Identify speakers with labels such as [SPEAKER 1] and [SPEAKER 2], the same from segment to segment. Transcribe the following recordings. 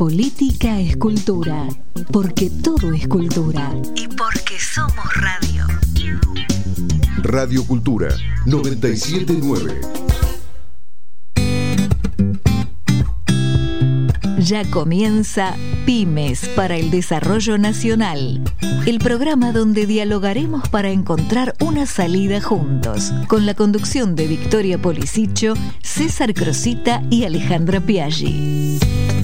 [SPEAKER 1] política es cultura, porque todo es cultura y porque somos radio.
[SPEAKER 2] Radio Cultura 97.9.
[SPEAKER 1] Ya comienza Pymes para el Desarrollo Nacional, el programa donde dialogaremos para encontrar una salida juntos, con la conducción de Victoria Policicho, César Crosita y Alejandra Piaggi.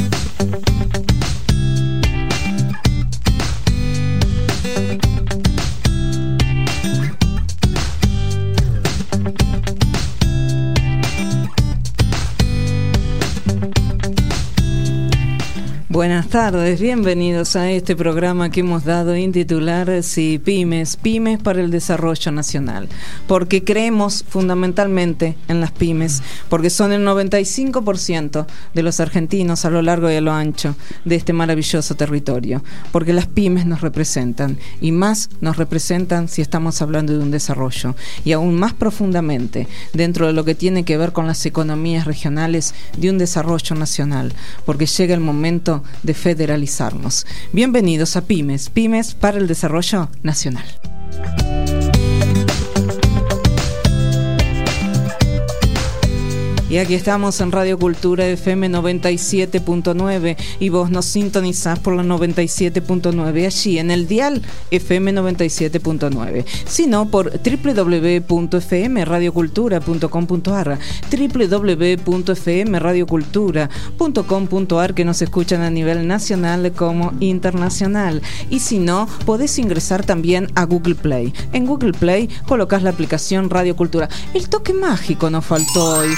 [SPEAKER 3] Buenas tardes, bienvenidos a este programa que hemos dado en titular Pymes para el Desarrollo Nacional, porque creemos fundamentalmente en las pymes, porque son el 95% de los argentinos a lo largo y a lo ancho de este maravilloso territorio, porque las pymes nos representan, y más nos representan si estamos hablando de un desarrollo, y aún más profundamente dentro de lo que tiene que ver con las economías regionales de un desarrollo nacional, porque llega el momento de federalizarnos. Bienvenidos a Pymes para el Desarrollo Nacional. Y aquí estamos en Radio Cultura FM 97.9 y vos nos sintonizás por la 97.9 allí en el dial FM 97.9, sino por www.fmradiocultura.com.ar, www.fmradiocultura.com.ar, que nos escuchan a nivel nacional como internacional, y si no, podés ingresar también a Google Play. En Google Play colocás la aplicación Radio Cultura. El toque mágico nos faltó hoy.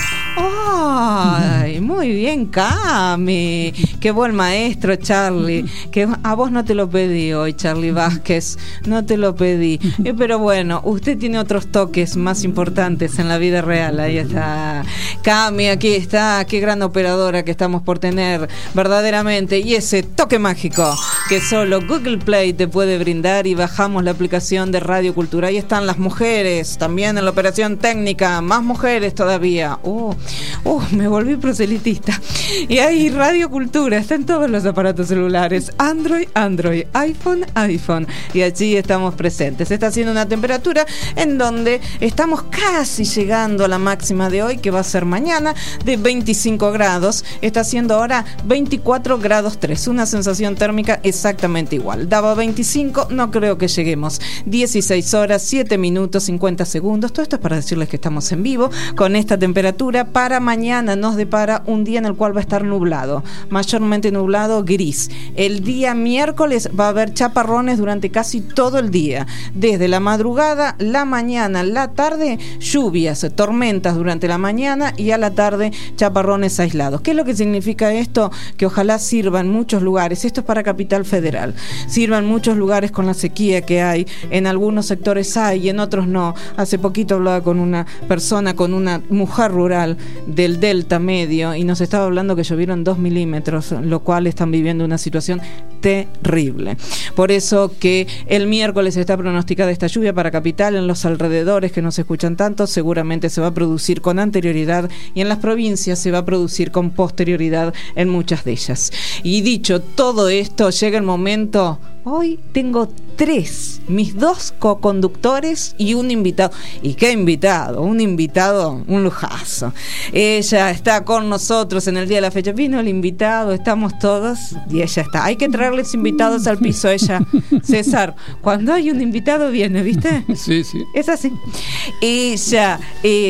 [SPEAKER 3] ¡Ay! Muy bien, Cami. Qué buen maestro, Charlie. Que a vos no te lo pedí hoy, Charlie Vázquez. No te lo pedí. Pero bueno, usted tiene otros toques más importantes en la vida real. Ahí está. Cami, aquí está. Qué gran operadora que estamos por tener, verdaderamente. Y ese toque mágico que solo Google Play te puede brindar, y bajamos la aplicación de Radio Cultura. Ahí están las mujeres, también en la operación técnica. Más mujeres todavía. Me volví proselitista. Y ahí Radio Cultura está en todos los aparatos celulares, Android, iPhone. Y allí estamos presentes. Está haciendo una temperatura en donde estamos casi llegando a la máxima de hoy, que va a ser mañana, de 25 grados. Está haciendo ahora 24 grados 3. Una sensación térmica exactamente igual. Daba 25, no creo que lleguemos. 16 horas, 7 minutos, 50 segundos. Todo esto es para decirles que estamos en vivo con esta temperatura. Para mañana nos depara un día en el cual va a estar nublado, mayormente nublado, gris. El día miércoles va a haber chaparrones durante casi todo el día, desde la madrugada, la mañana, la tarde, lluvias, tormentas durante la mañana, y a la tarde chaparrones aislados. ¿Qué es lo que significa esto? Que ojalá sirva en muchos lugares. Esto es para Capital Federal. Sirva en muchos lugares con la sequía que hay. En algunos sectores hay y en otros no. Hace poquito hablaba con una persona, con una mujer rural del Delta Medio, y nos estaba hablando que llovieron 2 milímetros, lo cual están viviendo una situación terrible. Por eso que el miércoles está pronosticada esta lluvia para Capital. En los alrededores que nos escuchan tanto, seguramente se va a producir con anterioridad, y en las provincias se va a producir con posterioridad en muchas de ellas. Y dicho todo esto, llega el momento. Hoy tengo 3, mis 2 co-conductores y un invitado. ¿Y qué invitado? Un invitado, un lujazo. Ella está con nosotros en el día de la fecha. Vino el invitado, estamos todos, y ella está. Hay que traerles invitados al piso. Ella, César, cuando hay un invitado viene, ¿viste?
[SPEAKER 4] Sí.
[SPEAKER 3] Es así. Ella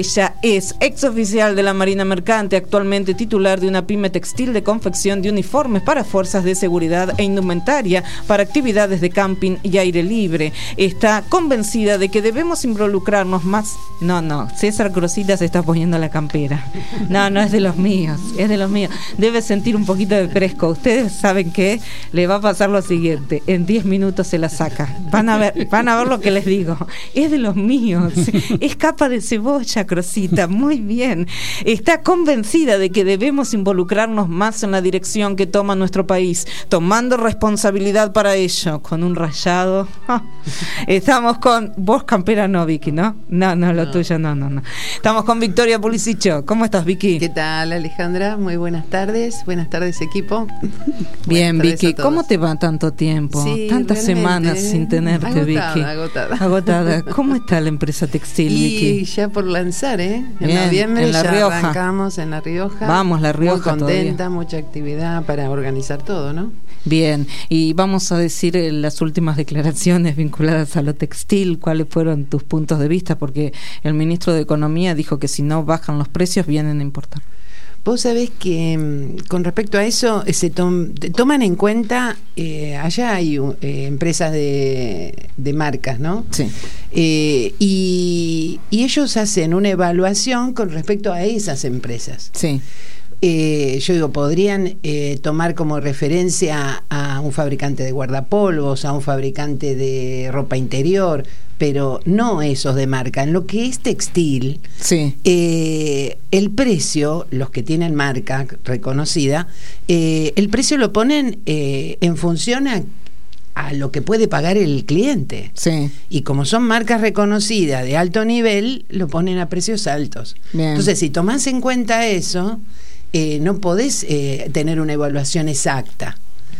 [SPEAKER 3] es exoficial de la Marina Mercante, actualmente titular de una pyme textil de confección de uniformes para fuerzas de seguridad e indumentaria para actividades de camping y aire libre. Está convencida de que debemos involucrarnos más. No, César Crosita se está poniendo la campera. No es de los míos, es de los míos. Debe sentir un poquito de fresco. Ustedes saben que le va a pasar lo siguiente: en 10 minutos se la saca. Van a ver lo que les digo. Es de los míos. Es capa de cebolla, Crosita. Muy bien. Está convencida de que debemos involucrarnos más en la dirección que toma nuestro país, tomando responsabilidad para ello, con un rayado. Estamos con vos, campera no, Vicky, ¿no? No, lo tuyo no. Estamos con Victoria Pulisic. ¿Cómo estás, Vicky?
[SPEAKER 4] ¿Qué tal, Alejandra? Muy buenas tardes, equipo.
[SPEAKER 3] Bien, Vicky, ¿cómo te va tanto tiempo?
[SPEAKER 4] Sí,
[SPEAKER 3] tantas semanas sin tenerte,
[SPEAKER 4] agotada,
[SPEAKER 3] Vicky.
[SPEAKER 4] Agotada.
[SPEAKER 3] ¿Cómo está la empresa textil, Vicky?
[SPEAKER 4] Y ya por lanzar, En
[SPEAKER 3] Bien,
[SPEAKER 4] noviembre
[SPEAKER 3] en La
[SPEAKER 4] ya
[SPEAKER 3] Rioja.
[SPEAKER 4] arrancamos en La Rioja.
[SPEAKER 3] Vamos, La Rioja.
[SPEAKER 4] Muy contenta,
[SPEAKER 3] todavía.
[SPEAKER 4] mucha actividad para organizar todo, ¿no?
[SPEAKER 3] Bien, y vamos a decir las últimas declaraciones vinculadas a lo textil. ¿Cuáles fueron tus puntos de vista? Porque el ministro de Economía dijo que si no bajan los precios vienen a importar.
[SPEAKER 4] Vos sabés que con respecto a eso se toman en cuenta, allá hay empresas de marcas, ¿no?
[SPEAKER 3] Sí.
[SPEAKER 4] Y ellos hacen una evaluación con respecto a esas empresas.
[SPEAKER 3] Sí.
[SPEAKER 4] Yo digo, podrían tomar como referencia a un fabricante de guardapolvos, a un fabricante de ropa interior, pero no esos de marca. En lo que es textil,
[SPEAKER 3] Sí.
[SPEAKER 4] El precio, los que tienen marca reconocida, el precio lo ponen en función a lo que puede pagar el cliente.
[SPEAKER 3] Sí.
[SPEAKER 4] Y como son marcas reconocidas de alto nivel, lo ponen a precios altos.
[SPEAKER 3] Bien.
[SPEAKER 4] Entonces, si tomás en cuenta eso, no podés tener una evaluación exacta.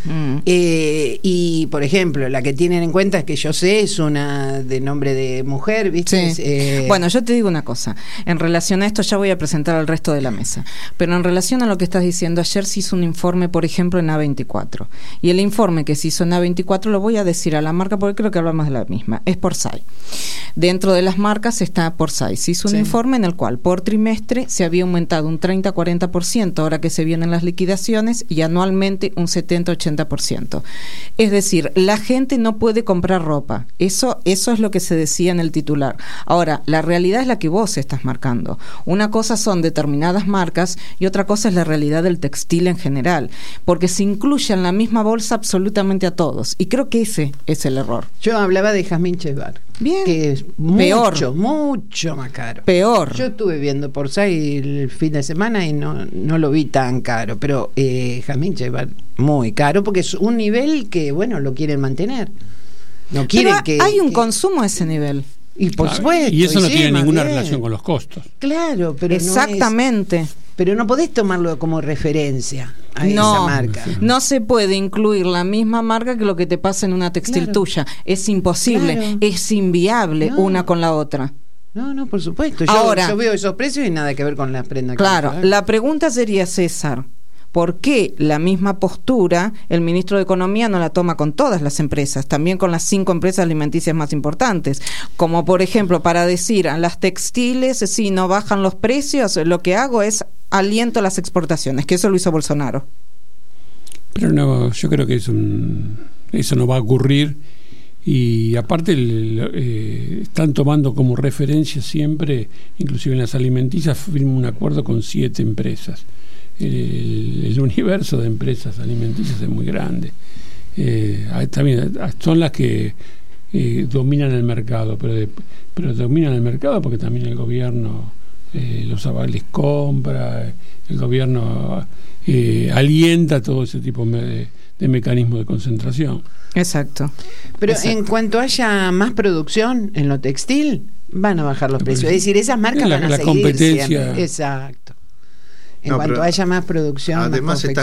[SPEAKER 4] Y por ejemplo, la que tienen en cuenta, es que yo sé, es una de nombre de mujer, ¿viste?
[SPEAKER 3] Sí. Bueno, yo te digo una cosa. En relación a esto, ya voy a presentar al resto de la mesa. Pero en relación a lo que estás diciendo, ayer se hizo un informe, por ejemplo, en A24. Y el informe que se hizo en A24, lo voy a decir a la marca porque creo que hablamos de la misma. Es Porsay. Dentro de las marcas está Porsay. Se hizo un informe en el cual por trimestre se había aumentado un 30-40%, ahora que se vienen las liquidaciones, y anualmente un 70-80%. Es decir, la gente no puede comprar ropa. Eso es lo que se decía en el titular. Ahora, la realidad es la que vos estás marcando. Una cosa son determinadas marcas y otra cosa es la realidad del textil en general, porque se incluye en la misma bolsa absolutamente a todos. Y creo que ese es el error.
[SPEAKER 4] Yo hablaba de Jazmín Chevar.
[SPEAKER 3] Bien.
[SPEAKER 4] Que es mucho más caro.
[SPEAKER 3] Peor.
[SPEAKER 4] Yo estuve viendo Porsay el fin de semana y no lo vi tan caro, pero Jazmín Chevar muy caro, porque es un nivel que, bueno, lo quieren mantener. No quieren
[SPEAKER 3] pero hay un consumo a ese nivel.
[SPEAKER 4] Y por supuesto.
[SPEAKER 5] Y eso no tiene ninguna
[SPEAKER 4] bien.
[SPEAKER 5] relación con los costos.
[SPEAKER 4] Claro, pero
[SPEAKER 3] exactamente.
[SPEAKER 4] Pero no podés tomarlo como referencia a esa marca.
[SPEAKER 3] No se puede incluir la misma marca que lo que te pasa en una textil tuya. Es imposible, es inviable una con la otra.
[SPEAKER 4] No, por supuesto.
[SPEAKER 3] Ahora,
[SPEAKER 4] yo veo esos precios y nada que ver con las prendas.
[SPEAKER 3] Claro, la pregunta sería, César, ¿por qué la misma postura el ministro de Economía no la toma con todas las empresas, también con las 5 empresas alimenticias más importantes? Como por ejemplo, para decir a las textiles, si no bajan los precios, lo que hago es aliento las exportaciones, que eso lo hizo Bolsonaro.
[SPEAKER 5] Pero no, yo creo que eso no va a ocurrir. Y aparte están tomando como referencia siempre, inclusive en las alimenticias, firman un acuerdo con 7 empresas. El universo de empresas alimenticias es muy grande. También son las que dominan el mercado, pero dominan el mercado porque también el gobierno los avales compra, el gobierno alienta todo ese tipo de mecanismos de concentración.
[SPEAKER 3] Exacto.
[SPEAKER 4] Pero
[SPEAKER 3] Exacto.
[SPEAKER 4] En cuanto haya más producción en lo textil, van a bajar los precios. Es decir, esas marcas van a seguir
[SPEAKER 5] competencia.
[SPEAKER 4] Siempre. Exacto. En cuanto haya más producción,
[SPEAKER 6] además
[SPEAKER 4] más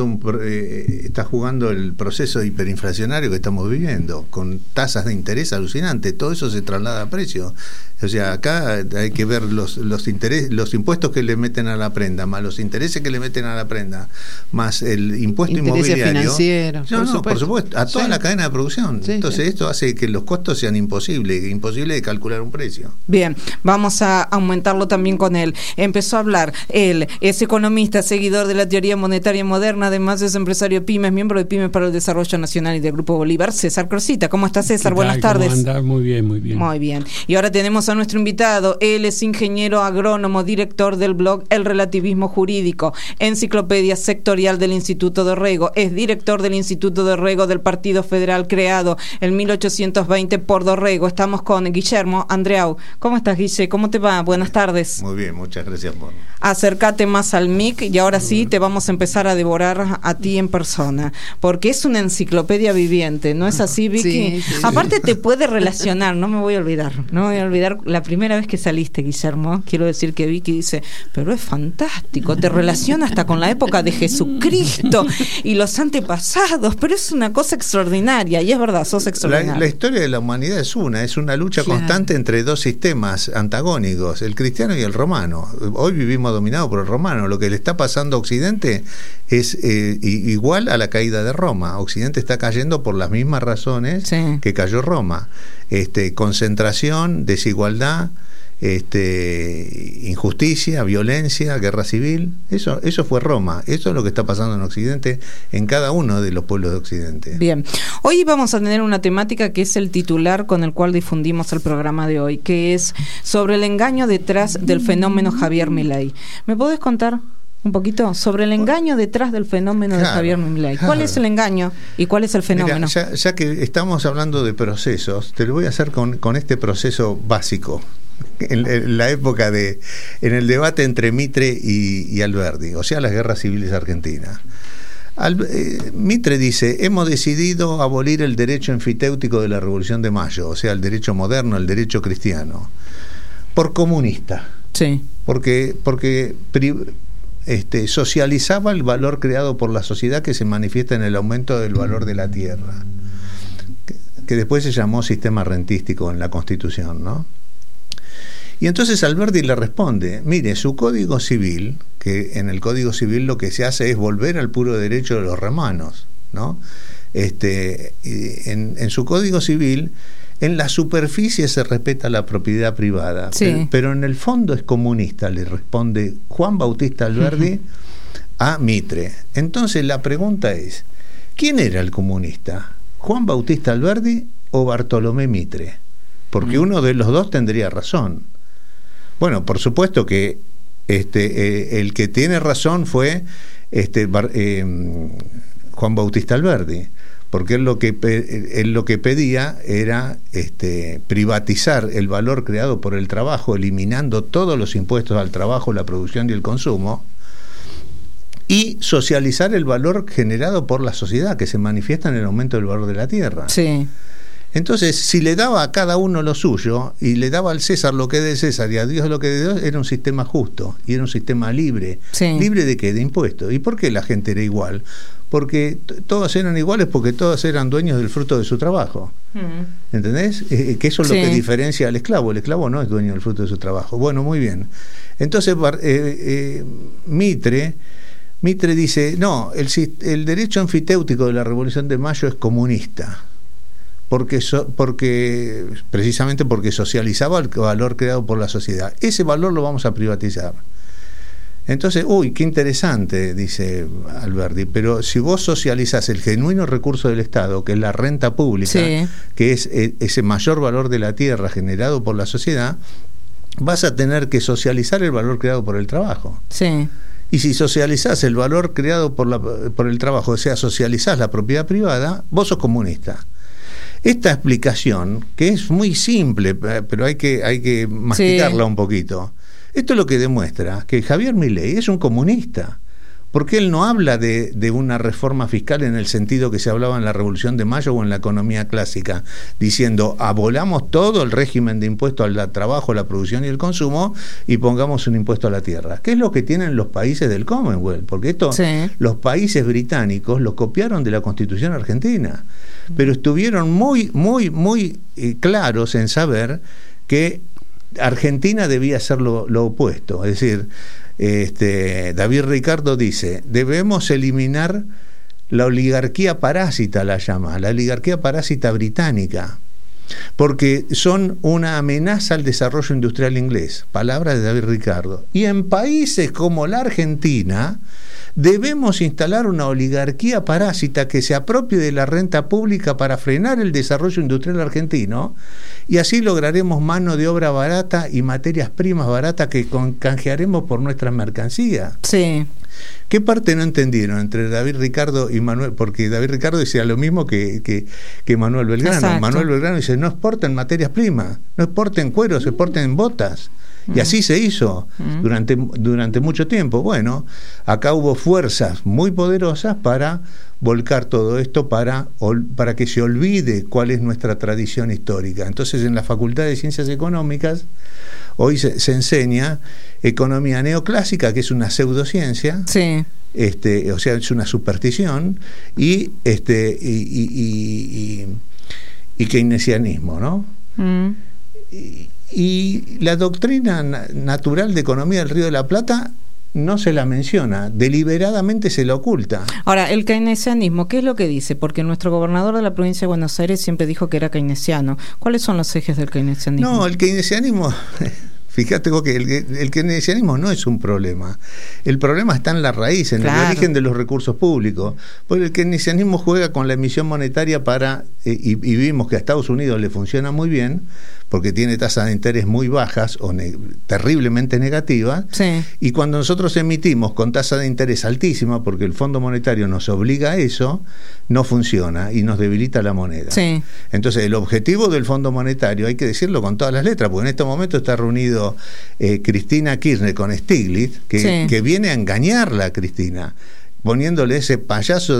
[SPEAKER 6] está jugando el proceso hiperinflacionario que estamos viviendo, con tasas de interés alucinantes. Todo eso se traslada a precio. O sea, acá hay que ver los impuestos que le meten a la prenda, más los intereses que le meten a la prenda, más el impuesto inmobiliario
[SPEAKER 4] financiero.
[SPEAKER 6] Por supuesto, a toda la cadena de producción. Entonces esto hace que los costos sean imposible de calcular un precio.
[SPEAKER 3] Bien, vamos a aumentarlo también con él. Empezó a hablar, él es economista, seguidor de la teoría monetaria moderna, además es empresario pymes, miembro de Pymes para el Desarrollo Nacional y del Grupo Bolívar. César Crosita, ¿cómo está, César? Buenas tardes.
[SPEAKER 5] ¿Cómo anda? Muy bien.
[SPEAKER 3] Muy bien. Y ahora tenemos a nuestro invitado. Él es ingeniero agrónomo, director del blog El Relativismo Jurídico, enciclopedia sectorial del Instituto de Dorrego. Es director del Instituto de Dorrego del Partido Federal, creado en 1820 por Dorrego. Estamos con Guillermo Andreau. ¿Cómo estás, Guille? ¿Cómo te va? Buenas tardes.
[SPEAKER 6] Muy bien, muchas gracias por...
[SPEAKER 3] Acércate más al mic y ahora sí te vamos a empezar a devorar a ti en persona, porque es una enciclopedia viviente, ¿no es así, Vicky?
[SPEAKER 4] Sí.
[SPEAKER 3] Aparte te puede relacionar, no me voy a olvidar la primera vez que saliste, Guillermo. Quiero decir que Vicky dice, pero es fantástico, te relaciona hasta con la época de Jesucristo y los antepasados, pero es una cosa extraordinaria, y es verdad, sos extraordinario.
[SPEAKER 6] La historia de la humanidad es una lucha constante entre dos sistemas antagónicos, el cristiano y el romano. Hoy vivimos dominados por el romano. Lo que le está pasando a Occidente es igual a la caída de Roma. Occidente está cayendo por las mismas razones que cayó Roma. Concentración, desigualdad, injusticia, violencia, guerra civil. Eso fue Roma. Eso es lo que está pasando en Occidente, en cada uno de los pueblos de Occidente.
[SPEAKER 3] Bien, hoy vamos a tener una temática que es el titular con el cual difundimos el programa de hoy, que es sobre el engaño detrás del fenómeno Javier Milei. ¿Me podés contar un poquito sobre el engaño detrás del fenómeno de Javier Milei? ¿Cuál es el engaño y cuál es el fenómeno?
[SPEAKER 6] Mira, ya que estamos hablando de procesos, te lo voy a hacer con este proceso básico. En la época en el debate entre Mitre y Alberdi, o sea, las guerras civiles argentinas. Mitre dice: hemos decidido abolir el derecho enfiteutíco de la Revolución de Mayo, o sea, el derecho moderno, el derecho cristiano, por comunista. Sí. Porque socializaba el valor creado por la sociedad, que se manifiesta en el aumento del valor de la tierra, que después se llamó sistema rentístico en la Constitución, ¿no? Y entonces Alberdi le responde: mire, su Código Civil, que en el Código Civil lo que se hace es volver al puro derecho de los romanos, ¿no? En su Código Civil, en la superficie se respeta la propiedad privada, pero en el fondo es comunista, le responde Juan Bautista Alberdi a Mitre. Entonces la pregunta es: ¿quién era el comunista? ¿Juan Bautista Alberdi o Bartolomé Mitre? Porque uno de los dos tendría razón. Bueno, por supuesto que el que tiene razón fue Juan Bautista Alberdi, porque él lo que pedía era privatizar el valor creado por el trabajo, eliminando todos los impuestos al trabajo, la producción y el consumo, y socializar el valor generado por la sociedad, que se manifiesta en el aumento del valor de la tierra. Sí. Entonces, si le daba a cada uno lo suyo, y le daba al César lo que es de César y a Dios lo que es de Dios, era un sistema justo, y era un sistema libre. Sí. ¿Libre de qué? De impuestos. ¿Y por qué la gente era igual? Porque todos eran iguales, porque todos eran dueños del fruto de su trabajo. ¿Entendés? Que eso es lo que diferencia al esclavo. El esclavo no es dueño del fruto de su trabajo. Bueno, muy bien. Entonces, Mitre dice: no, el derecho enfiteutíco de la Revolución de Mayo es comunista. Precisamente porque socializaba el valor creado por la sociedad. Ese valor lo vamos a privatizar. Entonces, qué interesante, dice Alberdi, pero si vos socializás el genuino recurso del Estado, que es la renta pública, que es ese mayor valor de la tierra generado por la sociedad, vas a tener que socializar el valor creado por el trabajo. Sí. Y si socializás el valor creado por el trabajo, o sea, socializás la propiedad privada, vos sos comunista. Esta explicación, que es muy simple, pero hay que masticarla un poquito, esto es lo que demuestra que Javier Milei es un comunista, porque él no habla de una reforma fiscal en el sentido que se hablaba en la Revolución de Mayo o en la economía clásica, diciendo: abolamos todo el régimen de impuestos al trabajo, la producción y el consumo, y pongamos un impuesto a la tierra, que es lo que tienen los países del Commonwealth, porque esto los países británicos lo copiaron de la Constitución argentina, pero estuvieron muy claros en saber que Argentina debía hacer lo opuesto. Es decir, David Ricardo dice: debemos eliminar la oligarquía parásita, la llama, la oligarquía parásita británica, porque son una amenaza al desarrollo industrial inglés, palabra de David Ricardo. Y en países como la Argentina debemos instalar una oligarquía parásita que se apropie de la renta pública para frenar el desarrollo industrial argentino, y así lograremos mano de obra barata y materias primas baratas que canjearemos por nuestras mercancías.
[SPEAKER 3] Sí.
[SPEAKER 6] ¿Qué parte no entendieron entre David Ricardo y Manuel? Porque David Ricardo decía lo mismo que Manuel Belgrano.
[SPEAKER 3] Exacto.
[SPEAKER 6] Manuel Belgrano dice, no exporten materias primas, no exporten cueros, exporten botas. Y así se hizo durante mucho tiempo. Bueno, acá hubo fuerzas muy poderosas para volcar todo esto, para que se olvide cuál es nuestra tradición histórica. Entonces, en la Facultad de Ciencias Económicas hoy se enseña economía neoclásica, que es una pseudociencia.
[SPEAKER 3] Sí.
[SPEAKER 6] O sea, es una superstición, y keynesianismo, ¿no? Y la doctrina natural de economía del Río de la Plata no se la menciona, deliberadamente se la oculta.
[SPEAKER 3] Ahora, el keynesianismo, ¿qué es lo que dice? Porque nuestro gobernador de la provincia de Buenos Aires siempre dijo que era keynesiano. ¿Cuáles son los ejes del keynesianismo?
[SPEAKER 6] No, el keynesianismo... Fíjate vos que el keynesianismo no es un problema. El problema está en la raíz, en el origen de los recursos públicos. Porque el keynesianismo juega con la emisión monetaria y vimos que a Estados Unidos le funciona muy bien, porque tiene tasas de interés muy bajas o terriblemente negativas.
[SPEAKER 3] Sí.
[SPEAKER 6] Y cuando nosotros emitimos con tasa de interés altísima, porque el Fondo Monetario nos obliga a eso, no funciona y nos debilita la moneda.
[SPEAKER 3] Sí.
[SPEAKER 6] Entonces, el objetivo del Fondo Monetario, hay que decirlo con todas las letras, porque en este momento está reunido Cristina Kirchner con Stiglitz, que viene a engañarla a Cristina, poniéndole ese payaso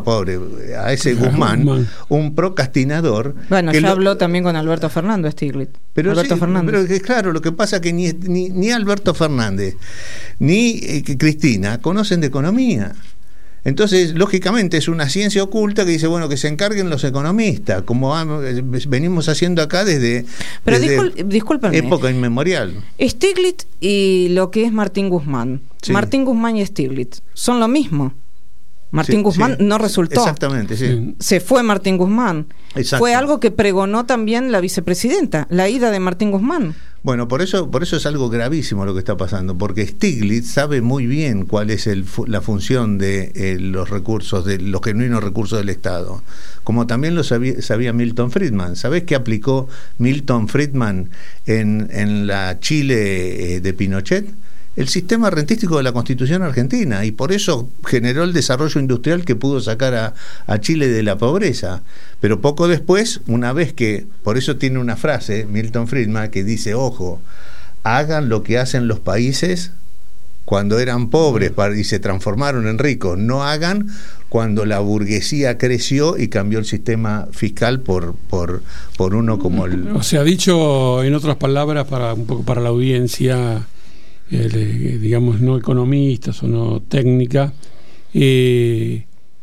[SPEAKER 6] a ese Guzmán, un procrastinador.
[SPEAKER 3] Bueno, ya habló también con Alberto Fernández, Stiglitz.
[SPEAKER 6] Pero claro, lo que pasa es que ni Alberto Fernández ni Cristina conocen de economía. Entonces, lógicamente, es una ciencia oculta que dice, bueno, que se encarguen los economistas, como venimos haciendo acá desde
[SPEAKER 3] discúlpame,
[SPEAKER 6] época inmemorial.
[SPEAKER 3] Stiglitz y lo que es Martín Guzmán.
[SPEAKER 6] Sí.
[SPEAKER 3] Martín Guzmán y Stiglitz son lo mismo. Martín Guzmán no resultó.
[SPEAKER 6] Exactamente, sí.
[SPEAKER 3] Se fue Martín Guzmán.
[SPEAKER 6] Exacto.
[SPEAKER 3] Fue algo que pregonó también la vicepresidenta, la ida de Martín Guzmán.
[SPEAKER 6] Bueno, por eso es algo gravísimo lo que está pasando, porque Stiglitz sabe muy bien cuál es la función de los recursos, de los genuinos recursos del Estado, como también lo sabía Milton Friedman. ¿Sabés qué aplicó Milton Friedman en la Chile de Pinochet? El sistema rentístico de la Constitución argentina, y por eso generó el desarrollo industrial que pudo sacar a Chile de la pobreza. Pero poco después, una vez que, por eso tiene una frase, Milton Friedman, que dice, ojo, hagan lo que hacen los países cuando eran pobres y se transformaron en ricos, no hagan cuando la burguesía creció y cambió el sistema fiscal por uno como el...
[SPEAKER 5] O sea, dicho en otras palabras, un poco para la audiencia, digamos, no economistas o no técnica, es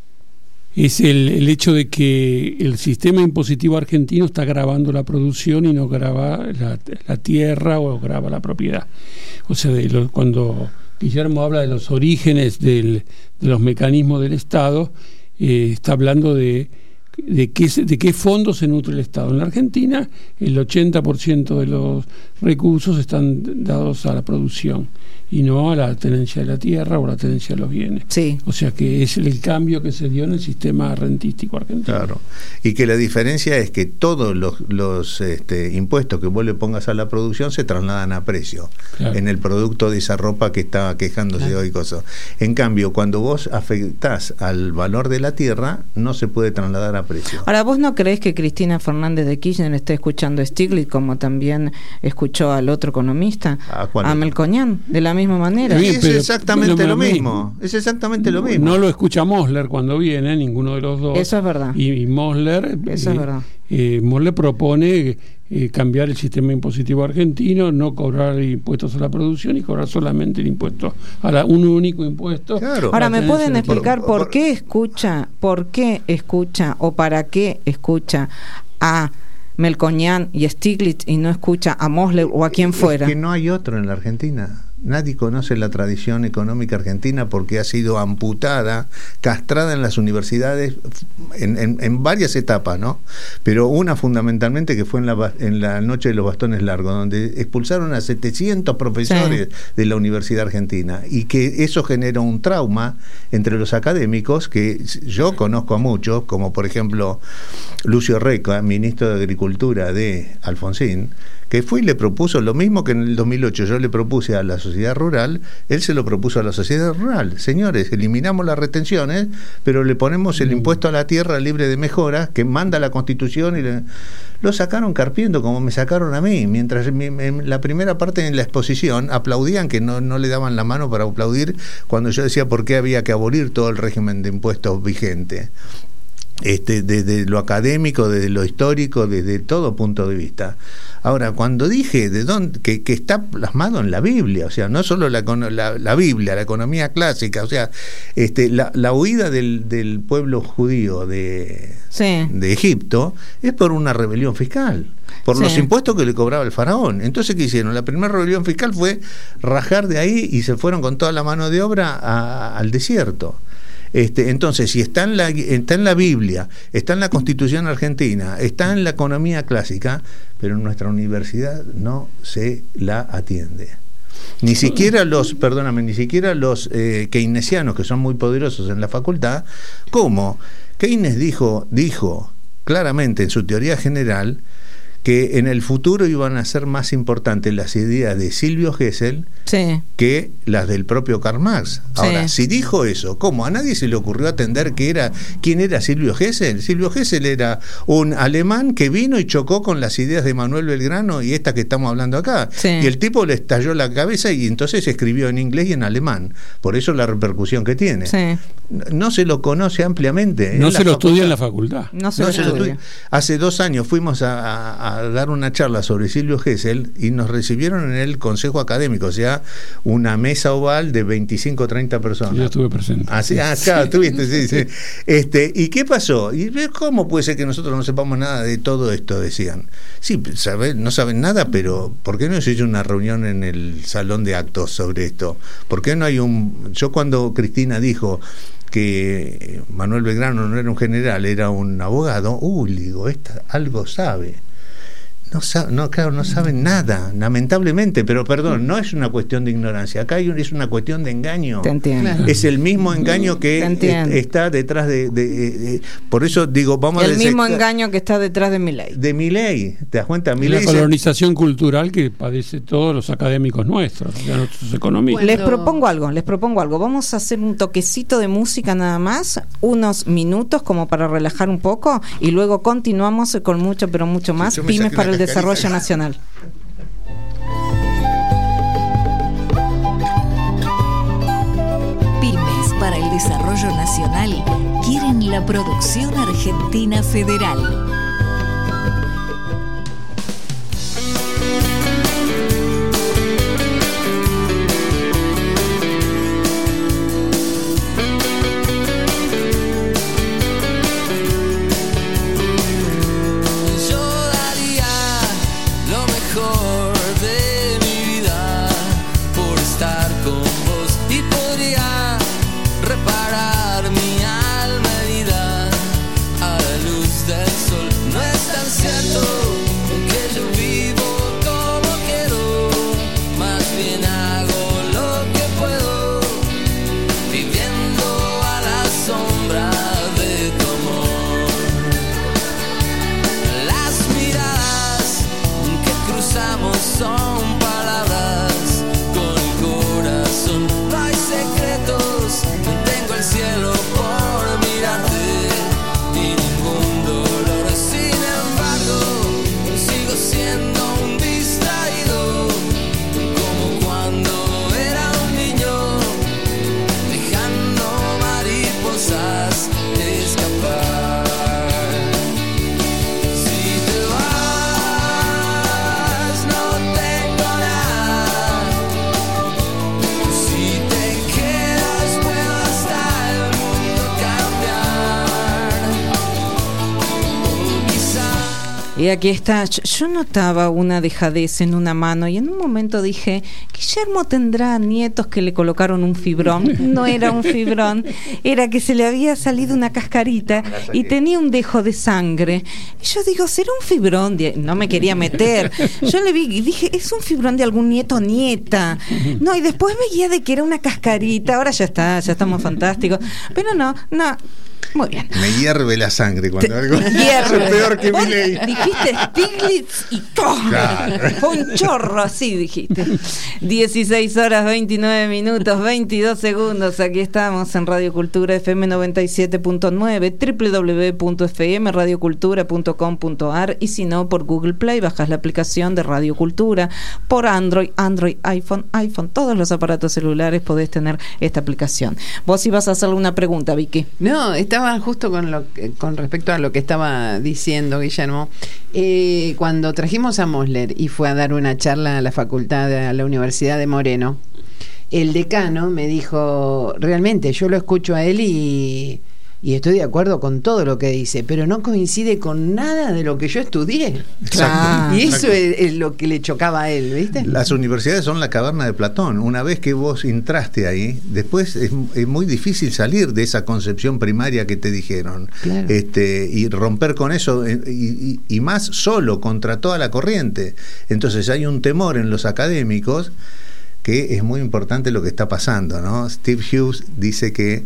[SPEAKER 5] el hecho de que el sistema impositivo argentino está gravando la producción y no grava la tierra o grava la propiedad. O sea, cuando Guillermo habla de los orígenes de los mecanismos del Estado, está hablando de qué fondos se nutre el Estado. En la Argentina, el 80% de los recursos están dados a la producción y no a la tenencia de la tierra o a la tenencia de los bienes.
[SPEAKER 3] Sí.
[SPEAKER 5] O sea que es el cambio que se dio en el sistema rentístico argentino.
[SPEAKER 6] Claro. Y que la diferencia es que todos los impuestos que vos le pongas a la producción se trasladan a precio, claro, en el producto de esa ropa que estaba quejándose, claro, hoy cosas. En cambio, cuando vos afectás al valor de la tierra, no se puede trasladar a precio.
[SPEAKER 3] Ahora, ¿vos no creés que Cristina Fernández de Kirchner esté escuchando a Stiglitz como también escuchó al otro economista, a Melconian, de la misma manera?
[SPEAKER 6] Bien, es exactamente lo mismo. Es exactamente lo mismo.
[SPEAKER 5] No lo escucha Mosler cuando viene, ninguno de los dos.
[SPEAKER 3] Eso es verdad.
[SPEAKER 5] Y Mosler,
[SPEAKER 3] eso es verdad.
[SPEAKER 5] Mosler propone cambiar el sistema impositivo argentino, no cobrar impuestos a la producción y cobrar solamente el impuesto un único impuesto.
[SPEAKER 6] Claro.
[SPEAKER 3] Ahora, ¿me pueden explicar por qué escucha o para qué escucha a Melconian y Stiglitz y no escucha a Mosler o a quien fuera?
[SPEAKER 6] Es que no hay otro en la Argentina. Nadie conoce la tradición económica argentina porque ha sido amputada, castrada en las universidades en varias etapas, ¿no? Pero una fundamentalmente que fue en la noche de los bastones largos, donde expulsaron a 700 profesores de la Universidad Argentina, y que eso generó un trauma entre los académicos, que yo conozco a muchos, como por ejemplo Lucio Reca, ministro de Agricultura de Alfonsín, que fue y le propuso lo mismo que en el 2008 yo le propuse a la sociedad rural, él se lo propuso a la sociedad rural. Señores, eliminamos las retenciones, pero le ponemos el impuesto a la tierra libre de mejora, que manda la Constitución, y lo sacaron carpiendo, como me sacaron a mí, mientras en la primera parte de la exposición aplaudían, que no le daban la mano para aplaudir cuando yo decía por qué había que abolir todo el régimen de impuestos vigente. Desde lo académico, desde lo histórico, desde todo punto de vista. Ahora, cuando dije de dónde, que está plasmado en la Biblia, o sea, no solo la Biblia, la economía clásica, o sea, la huida del pueblo judío de Egipto es por una rebelión fiscal, por los impuestos que le cobraba el faraón. Entonces, ¿qué hicieron? La primera rebelión fiscal fue rajar de ahí y se fueron con toda la mano de obra al desierto. Entonces, si está en la Biblia, está en la Constitución argentina, está en la economía clásica, pero en nuestra universidad no se la atiende. Ni siquiera los keynesianos, que son muy poderosos en la facultad, como Keynes dijo claramente en su teoría general que en el futuro iban a ser más importantes las ideas de Silvio Gesell que las del propio Karl Marx. Ahora, si dijo eso, ¿cómo? A nadie se le ocurrió atender quién era Silvio Gesell. Silvio Gesell era un alemán que vino y chocó con las ideas de Manuel Belgrano y esta que estamos hablando acá. Y el tipo le estalló la cabeza y entonces escribió en inglés y en alemán. Por eso la repercusión que tiene. No se lo conoce ampliamente.
[SPEAKER 5] No se lo estudia en la facultad.
[SPEAKER 3] No se lo estudia.
[SPEAKER 6] Hace 2 años fuimos a dar una charla sobre Silvio Gesell y nos recibieron en el Consejo Académico, o sea, una mesa oval de 25 o 30 personas.
[SPEAKER 5] Yo estuve presente.
[SPEAKER 6] Claro, estuviste, sí. ¿Y qué pasó? ¿Y cómo puede ser que nosotros no sepamos nada de todo esto? Decían. Sí, no saben nada, pero ¿por qué no se hizo una reunión en el salón de actos sobre esto? ¿Por qué no hay yo cuando Cristina dijo que Manuel Belgrano no era un general, era un abogado, digo, algo sabe. No saben nada, lamentablemente, pero perdón, no es una cuestión de ignorancia, acá es una cuestión de engaño.
[SPEAKER 3] Te entiendo.
[SPEAKER 6] Es el mismo engaño que está detrás de por eso digo,
[SPEAKER 3] el mismo engaño que está detrás de Milei.
[SPEAKER 6] De Milei, ¿te das cuenta? Milei
[SPEAKER 5] la colonización cultural que padece todos los académicos nuestros, nuestros economistas.
[SPEAKER 3] Les propongo algo, vamos a hacer un toquecito de música nada más, unos minutos como para relajar un poco, y luego continuamos con mucho, pero mucho más. Pymes para el desarrollo nacional.
[SPEAKER 1] Pymes para el desarrollo nacional quieren la producción argentina federal.
[SPEAKER 7] Reparar mi alma herida a la luz del sol. No
[SPEAKER 3] Y aquí está, yo notaba una dejadez en una mano y en un momento dije, Guillermo tendrá nietos que le colocaron un fibrón. No era un fibrón, era que se le había salido una cascarita y tenía un dejo de sangre. Y yo digo, ¿será un fibrón? No me quería meter. Yo le vi y dije, es un fibrón de algún nieto o nieta. No, y después veía de que era una cascarita. Ahora ya estamos fantásticos. Pero no. Muy bien.
[SPEAKER 6] Me hierve la sangre cuando algo
[SPEAKER 3] hierve.
[SPEAKER 6] Es peor que Milei.
[SPEAKER 3] Dijiste Stiglitz y ¡pum!
[SPEAKER 6] Claro.
[SPEAKER 3] Fue un chorro, así dijiste. 16 horas 29 minutos 22 segundos. Aquí estamos en Radio Cultura FM 97.9, www.fmradiocultura.com.ar, y si no, por Google Play bajas la aplicación de Radio Cultura. Por Android, iPhone, todos los aparatos celulares podés tener esta aplicación. Vos ibas a hacerle una pregunta, Vicky.
[SPEAKER 4] No, estaba justo con respecto a lo que estaba diciendo Guillermo. Cuando trajimos a Mosler y fue a dar una charla a la a la Universidad de Moreno, el decano me dijo, realmente yo lo escucho a él y estoy de acuerdo con todo lo que dice, pero no coincide con nada de lo que yo estudié.
[SPEAKER 3] Claro.
[SPEAKER 4] Y eso es lo que le chocaba a él, ¿viste?
[SPEAKER 6] Las universidades son la caverna de Platón. Una vez que vos entraste ahí, después es muy difícil salir de esa concepción primaria que te dijeron.
[SPEAKER 4] Claro.
[SPEAKER 6] Y romper con eso, y más solo, contra toda la corriente. Entonces hay un temor en los académicos que es muy importante lo que está pasando, ¿no? Steve Hughes dice que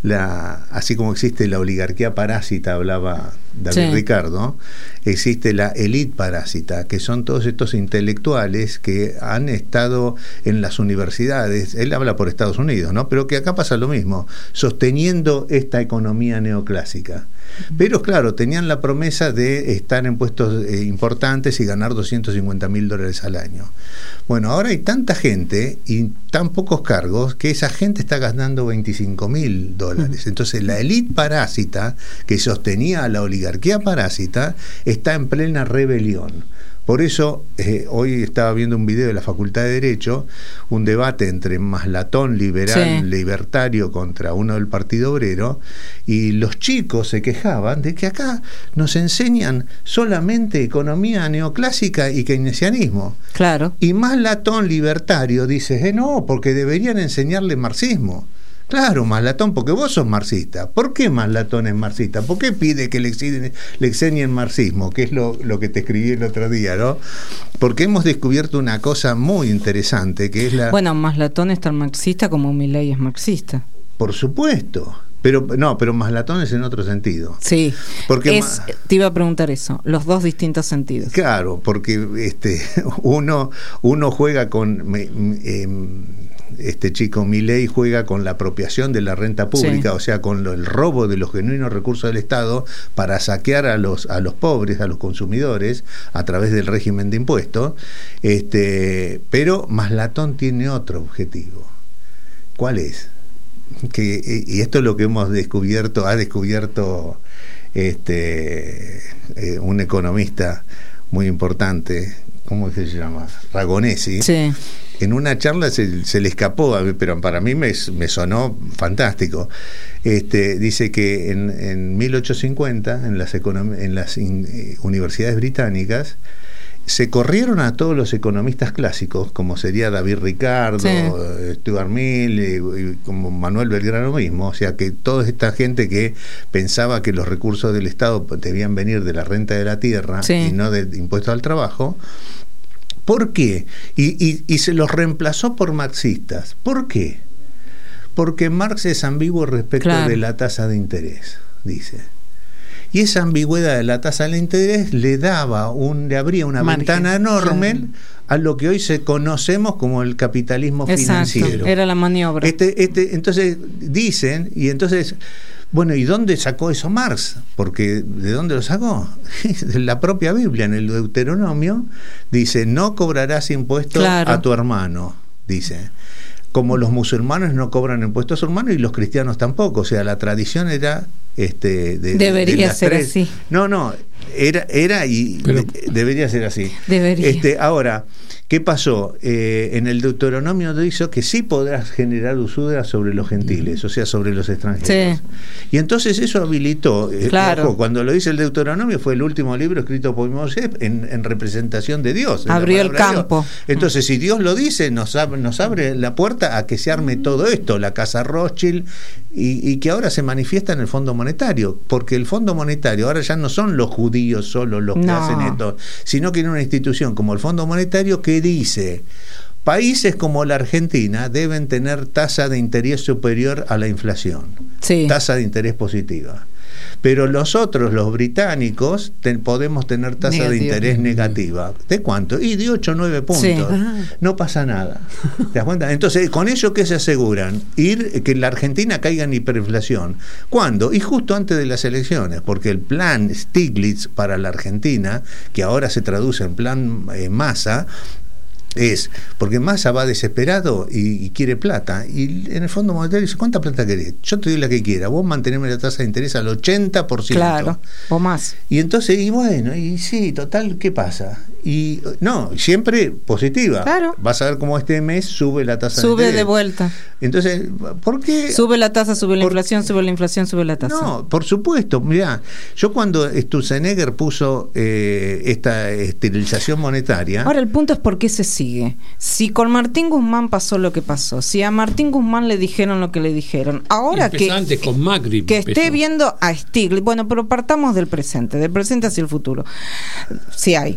[SPEAKER 6] así como existe la oligarquía parásita, hablaba David Ricardo, existe la élite parásita, que son todos estos intelectuales que han estado en las universidades, él habla por Estados Unidos, ¿no? Pero que acá pasa lo mismo, sosteniendo esta economía neoclásica. Pero claro, tenían la promesa de estar en puestos importantes y ganar $250,000 al año. Bueno, ahora hay tanta gente y tan pocos cargos que esa gente está ganando $25,000. Entonces la élite parásita que sostenía a la oligarquía parásita está en plena rebelión. Por eso, hoy estaba viendo un video de la Facultad de Derecho, un debate entre Maslatón, liberal, libertario, contra uno del Partido Obrero, y los chicos se quejaban de que acá nos enseñan solamente economía neoclásica y keynesianismo.
[SPEAKER 3] Claro.
[SPEAKER 6] Y Maslatón, libertario, dice, no, porque deberían enseñarle marxismo. Claro, Maslatón, porque vos sos marxista. ¿Por qué Maslatón es marxista? ¿Por qué pide que le enseñen marxismo? Que es lo que te escribí el otro día, ¿no? Porque hemos descubierto una cosa muy interesante, que es la...
[SPEAKER 3] Bueno, Maslatón es tan marxista como Milei es marxista.
[SPEAKER 6] Por supuesto. Pero Maslatón es en otro sentido.
[SPEAKER 3] Sí,
[SPEAKER 6] porque
[SPEAKER 3] te iba a preguntar eso, los dos distintos sentidos.
[SPEAKER 6] Claro, porque uno juega con... este chico Milei juega con la apropiación de la renta pública, o sea, con el robo de los genuinos recursos del Estado para saquear a los pobres, a los consumidores, a través del régimen de impuestos. Pero Maslatón tiene otro objetivo. ¿Cuál es? Y esto es lo que ha descubierto un economista muy importante, ¿cómo se llama? Ragonesi.
[SPEAKER 3] Sí.
[SPEAKER 6] En una charla se le escapó, pero para mí me sonó fantástico. Dice que en 1850, en las universidades británicas, se corrieron a todos los economistas clásicos, como sería David Ricardo, Stuart Mill, y como Manuel Belgrano mismo, o sea que toda esta gente que pensaba que los recursos del Estado debían venir de la renta de la tierra y no de impuestos al trabajo. ¿Por qué? Y se los reemplazó por marxistas. ¿Por qué? Porque Marx es ambiguo respecto de la tasa de interés, dice. Y esa ambigüedad de la tasa de interés le abría una ventana enorme a lo que hoy conocemos como el capitalismo financiero.
[SPEAKER 3] Era la maniobra.
[SPEAKER 6] Entonces dicen, y entonces... Bueno, ¿y dónde sacó eso Marx? Porque ¿de dónde lo sacó? De la propia Biblia, en el Deuteronomio, dice, no cobrarás impuestos a tu hermano, dice. Como los musulmanes no cobran impuestos a su hermano y los cristianos tampoco. O sea, la tradición era...
[SPEAKER 3] debería ser así.
[SPEAKER 6] No, era y debería ser así.
[SPEAKER 3] Debería.
[SPEAKER 6] Ahora, ¿Qué pasó? En el Deuteronomio dice que sí podrás generar usura sobre los gentiles, o sea, sobre los extranjeros.
[SPEAKER 3] Sí.
[SPEAKER 6] Y entonces eso habilitó,
[SPEAKER 3] Claro.
[SPEAKER 6] ojo, cuando lo dice el Deuteronomio, fue el último libro escrito por Moisés en representación de Dios.
[SPEAKER 3] Abrió el
[SPEAKER 6] la palabra de
[SPEAKER 3] campo.
[SPEAKER 6] Dios. Entonces, si Dios lo dice, nos abre la puerta a que se arme todo esto, la Casa Rothschild, y que ahora se manifiesta en el Fondo Monetario, porque el Fondo Monetario ahora ya no son los judíos solo los que
[SPEAKER 3] No.
[SPEAKER 6] hacen esto, sino que en una institución como el Fondo Monetario que dice: países como la Argentina deben tener tasa de interés superior a la inflación,
[SPEAKER 3] Sí.
[SPEAKER 6] tasa de interés positiva. Pero los otros, los británicos, podemos tener tasa de
[SPEAKER 4] Negativa.
[SPEAKER 6] interés negativa. ¿De cuánto? Y de 8 o 9 puntos.
[SPEAKER 3] Sí.
[SPEAKER 6] No pasa nada. ¿Te das cuenta? Entonces, ¿con ello qué se aseguran? Que la Argentina caiga en hiperinflación. ¿Cuándo? Y justo antes de las elecciones, porque el plan Stiglitz para la Argentina, que ahora se traduce en plan Massa, es porque Massa va desesperado y quiere plata, y en el Fondo Monetario dice: ¿cuánta plata querés? Yo te doy la que quiera, vos manteneme la tasa de interés al 80%.
[SPEAKER 3] Claro, o más.
[SPEAKER 6] Y entonces, y bueno, y sí, total, ¿qué pasa? Y no, siempre positiva.
[SPEAKER 3] Claro.
[SPEAKER 6] Vas a ver cómo este mes sube la tasa de
[SPEAKER 3] Sube
[SPEAKER 6] interés.
[SPEAKER 3] de vuelta.
[SPEAKER 6] Entonces, ¿por qué?
[SPEAKER 3] Sube la tasa, sube la
[SPEAKER 6] Por-
[SPEAKER 3] inflación, sube la inflación, sube la tasa.
[SPEAKER 6] No, por supuesto. Mirá, yo cuando Sturzenegger puso esta esterilización monetaria.
[SPEAKER 3] Ahora el punto es por qué se sigue. Si con Martín Guzmán pasó lo que pasó, si a Martín Guzmán le dijeron lo que le dijeron, ahora que
[SPEAKER 5] Antes con Macri.
[SPEAKER 3] que esté
[SPEAKER 5] empezó.
[SPEAKER 3] viendo a Stiglitz, bueno, pero partamos del presente hacia el futuro. Si hay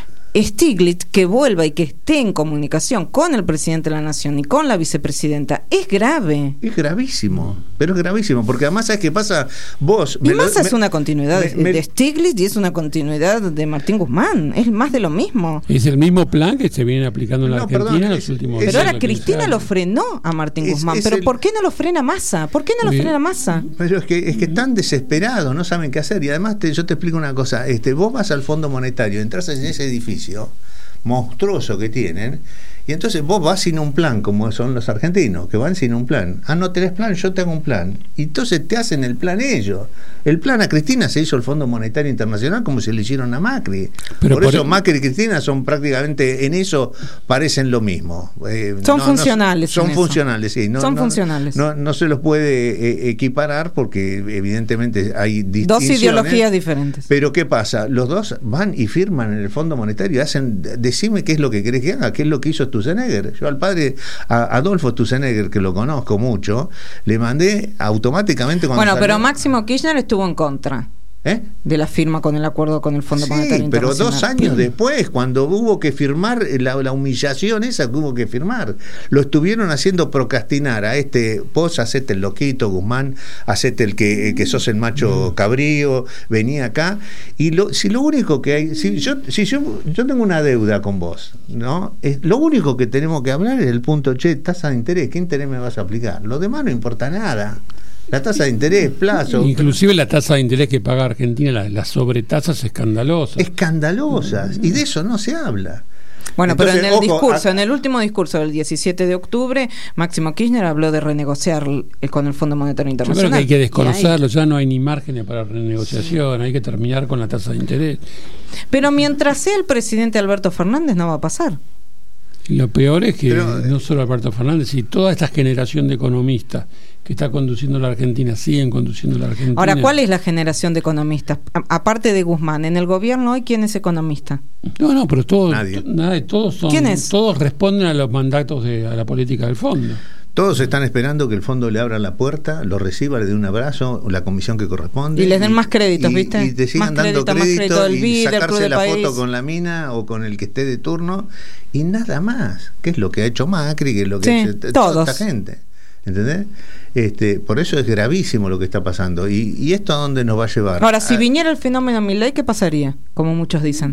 [SPEAKER 3] Stiglitz que vuelva y que esté en comunicación con el presidente de la Nación y con la vicepresidenta, es grave.
[SPEAKER 6] Es gravísimo, pero es gravísimo, porque además, ¿sabes qué pasa? Vos...
[SPEAKER 3] Y Massa es una continuidad
[SPEAKER 6] me-
[SPEAKER 3] de Stiglitz y es una continuidad de Martín Guzmán, es más de lo mismo.
[SPEAKER 5] Es el mismo plan que se viene aplicando en la
[SPEAKER 6] No,
[SPEAKER 5] Argentina
[SPEAKER 6] perdón,
[SPEAKER 5] en los
[SPEAKER 6] es-
[SPEAKER 5] últimos
[SPEAKER 6] es-
[SPEAKER 3] Pero ahora
[SPEAKER 5] años,
[SPEAKER 3] Cristina
[SPEAKER 5] 15
[SPEAKER 3] lo
[SPEAKER 5] años.
[SPEAKER 3] frenó a Martín
[SPEAKER 6] Es-
[SPEAKER 3] Guzmán,
[SPEAKER 6] es
[SPEAKER 3] pero
[SPEAKER 6] el-
[SPEAKER 3] ¿por qué no lo frena Massa? ¿Por qué no lo
[SPEAKER 5] Bien.
[SPEAKER 3] frena Massa?
[SPEAKER 6] Pero es que están desesperados, no saben qué hacer. Y además yo te explico una cosa, vos vas al Fondo Monetario, entras en ese edificio monstruoso que tienen, y entonces vos vas sin un plan, como son los argentinos, que van sin un plan. Ah, no tenés plan, yo tengo un plan. Y entonces te hacen el plan ellos. El plan a Cristina se hizo el Fondo Monetario Internacional como se le hicieron a Macri.
[SPEAKER 5] Pero
[SPEAKER 6] por
[SPEAKER 5] por
[SPEAKER 6] eso
[SPEAKER 5] e-
[SPEAKER 6] Macri y Cristina son prácticamente, en eso parecen lo mismo.
[SPEAKER 3] Son funcionales
[SPEAKER 6] Son
[SPEAKER 3] en eso.
[SPEAKER 6] funcionales, sí.
[SPEAKER 3] Son funcionales.
[SPEAKER 6] No se los puede equiparar porque evidentemente hay
[SPEAKER 3] Dos
[SPEAKER 6] distinciones.
[SPEAKER 3] ideologías diferentes.
[SPEAKER 6] Pero ¿qué pasa? Los dos van y firman en el Fondo Monetario, decime qué es lo que querés que haga, qué es lo que hizo Sturzenegger. Yo al padre, a Adolfo Sturzenegger, que lo conozco mucho, le mandé automáticamente cuando
[SPEAKER 3] Bueno, pero
[SPEAKER 6] salió-
[SPEAKER 3] Máximo Kirchner estuvo en contra
[SPEAKER 6] ¿Eh?
[SPEAKER 3] de la firma con el acuerdo con el Fondo
[SPEAKER 6] Sí,
[SPEAKER 3] Monetario
[SPEAKER 6] pero
[SPEAKER 3] Internacional.
[SPEAKER 6] 2 años después, cuando hubo que firmar, la humillación esa que hubo que firmar, lo estuvieron haciendo procrastinar a vos hacete el loquito, Guzmán, hacete el que sos el macho cabrío, venía acá, y si lo único que hay, si yo tengo una deuda con vos, ¿no? Lo único que tenemos que hablar es el punto, tasa de interés, ¿qué interés me vas a aplicar? Lo demás no importa nada. La tasa de interés, plazo.
[SPEAKER 5] Inclusive la tasa de interés que paga Argentina, las sobretasas escandalosas.
[SPEAKER 6] Escandalosas. Y de eso no se habla.
[SPEAKER 3] Bueno,
[SPEAKER 6] Entonces,
[SPEAKER 3] pero en el
[SPEAKER 6] ojo,
[SPEAKER 3] discurso, en el último discurso del 17 de octubre, Máximo Kirchner habló de renegociar con el Fondo Monetario
[SPEAKER 5] Yo creo
[SPEAKER 3] Internacional.
[SPEAKER 5] que hay que
[SPEAKER 3] Y
[SPEAKER 5] desconocerlo, ya no hay ni márgenes para renegociación, hay que terminar con la tasa de interés.
[SPEAKER 3] Pero mientras sea el presidente Alberto Fernández no va a pasar.
[SPEAKER 5] Y lo peor es que
[SPEAKER 6] Pero,
[SPEAKER 5] no solo Alberto Fernández, y toda esta generación de economistas que está conduciendo la Argentina, siguen conduciendo la Argentina.
[SPEAKER 3] Ahora, ¿cuál es la generación de economistas? Aparte de Guzmán, ¿en el gobierno hoy quién es economista?
[SPEAKER 5] No, pero todos,
[SPEAKER 6] Nadie.
[SPEAKER 5] todos son,
[SPEAKER 3] ¿Quién es?
[SPEAKER 5] todos responden a los mandatos a la política del fondo.
[SPEAKER 6] Todos están esperando que el fondo le abra la puerta, lo reciba, le dé un abrazo, la comisión que corresponde.
[SPEAKER 3] Y les den más créditos, ¿viste?
[SPEAKER 6] Y te sigan
[SPEAKER 3] Más
[SPEAKER 6] dando
[SPEAKER 3] crédito, más crédito
[SPEAKER 6] crédito
[SPEAKER 3] del
[SPEAKER 6] y
[SPEAKER 3] BID, del Club
[SPEAKER 6] sacarse
[SPEAKER 3] de
[SPEAKER 6] la
[SPEAKER 3] País.
[SPEAKER 6] foto con la mina o con el que esté de turno y nada más. Que es lo que ha hecho Macri, que es lo que
[SPEAKER 3] Sí,
[SPEAKER 6] ha hecho
[SPEAKER 3] todos.
[SPEAKER 6] toda esta gente. ¿Entendés? Por eso es gravísimo lo que está pasando. ¿Y esto a dónde nos va a llevar?
[SPEAKER 3] Ahora, si viniera el fenómeno Milei, ¿qué pasaría? Como muchos dicen.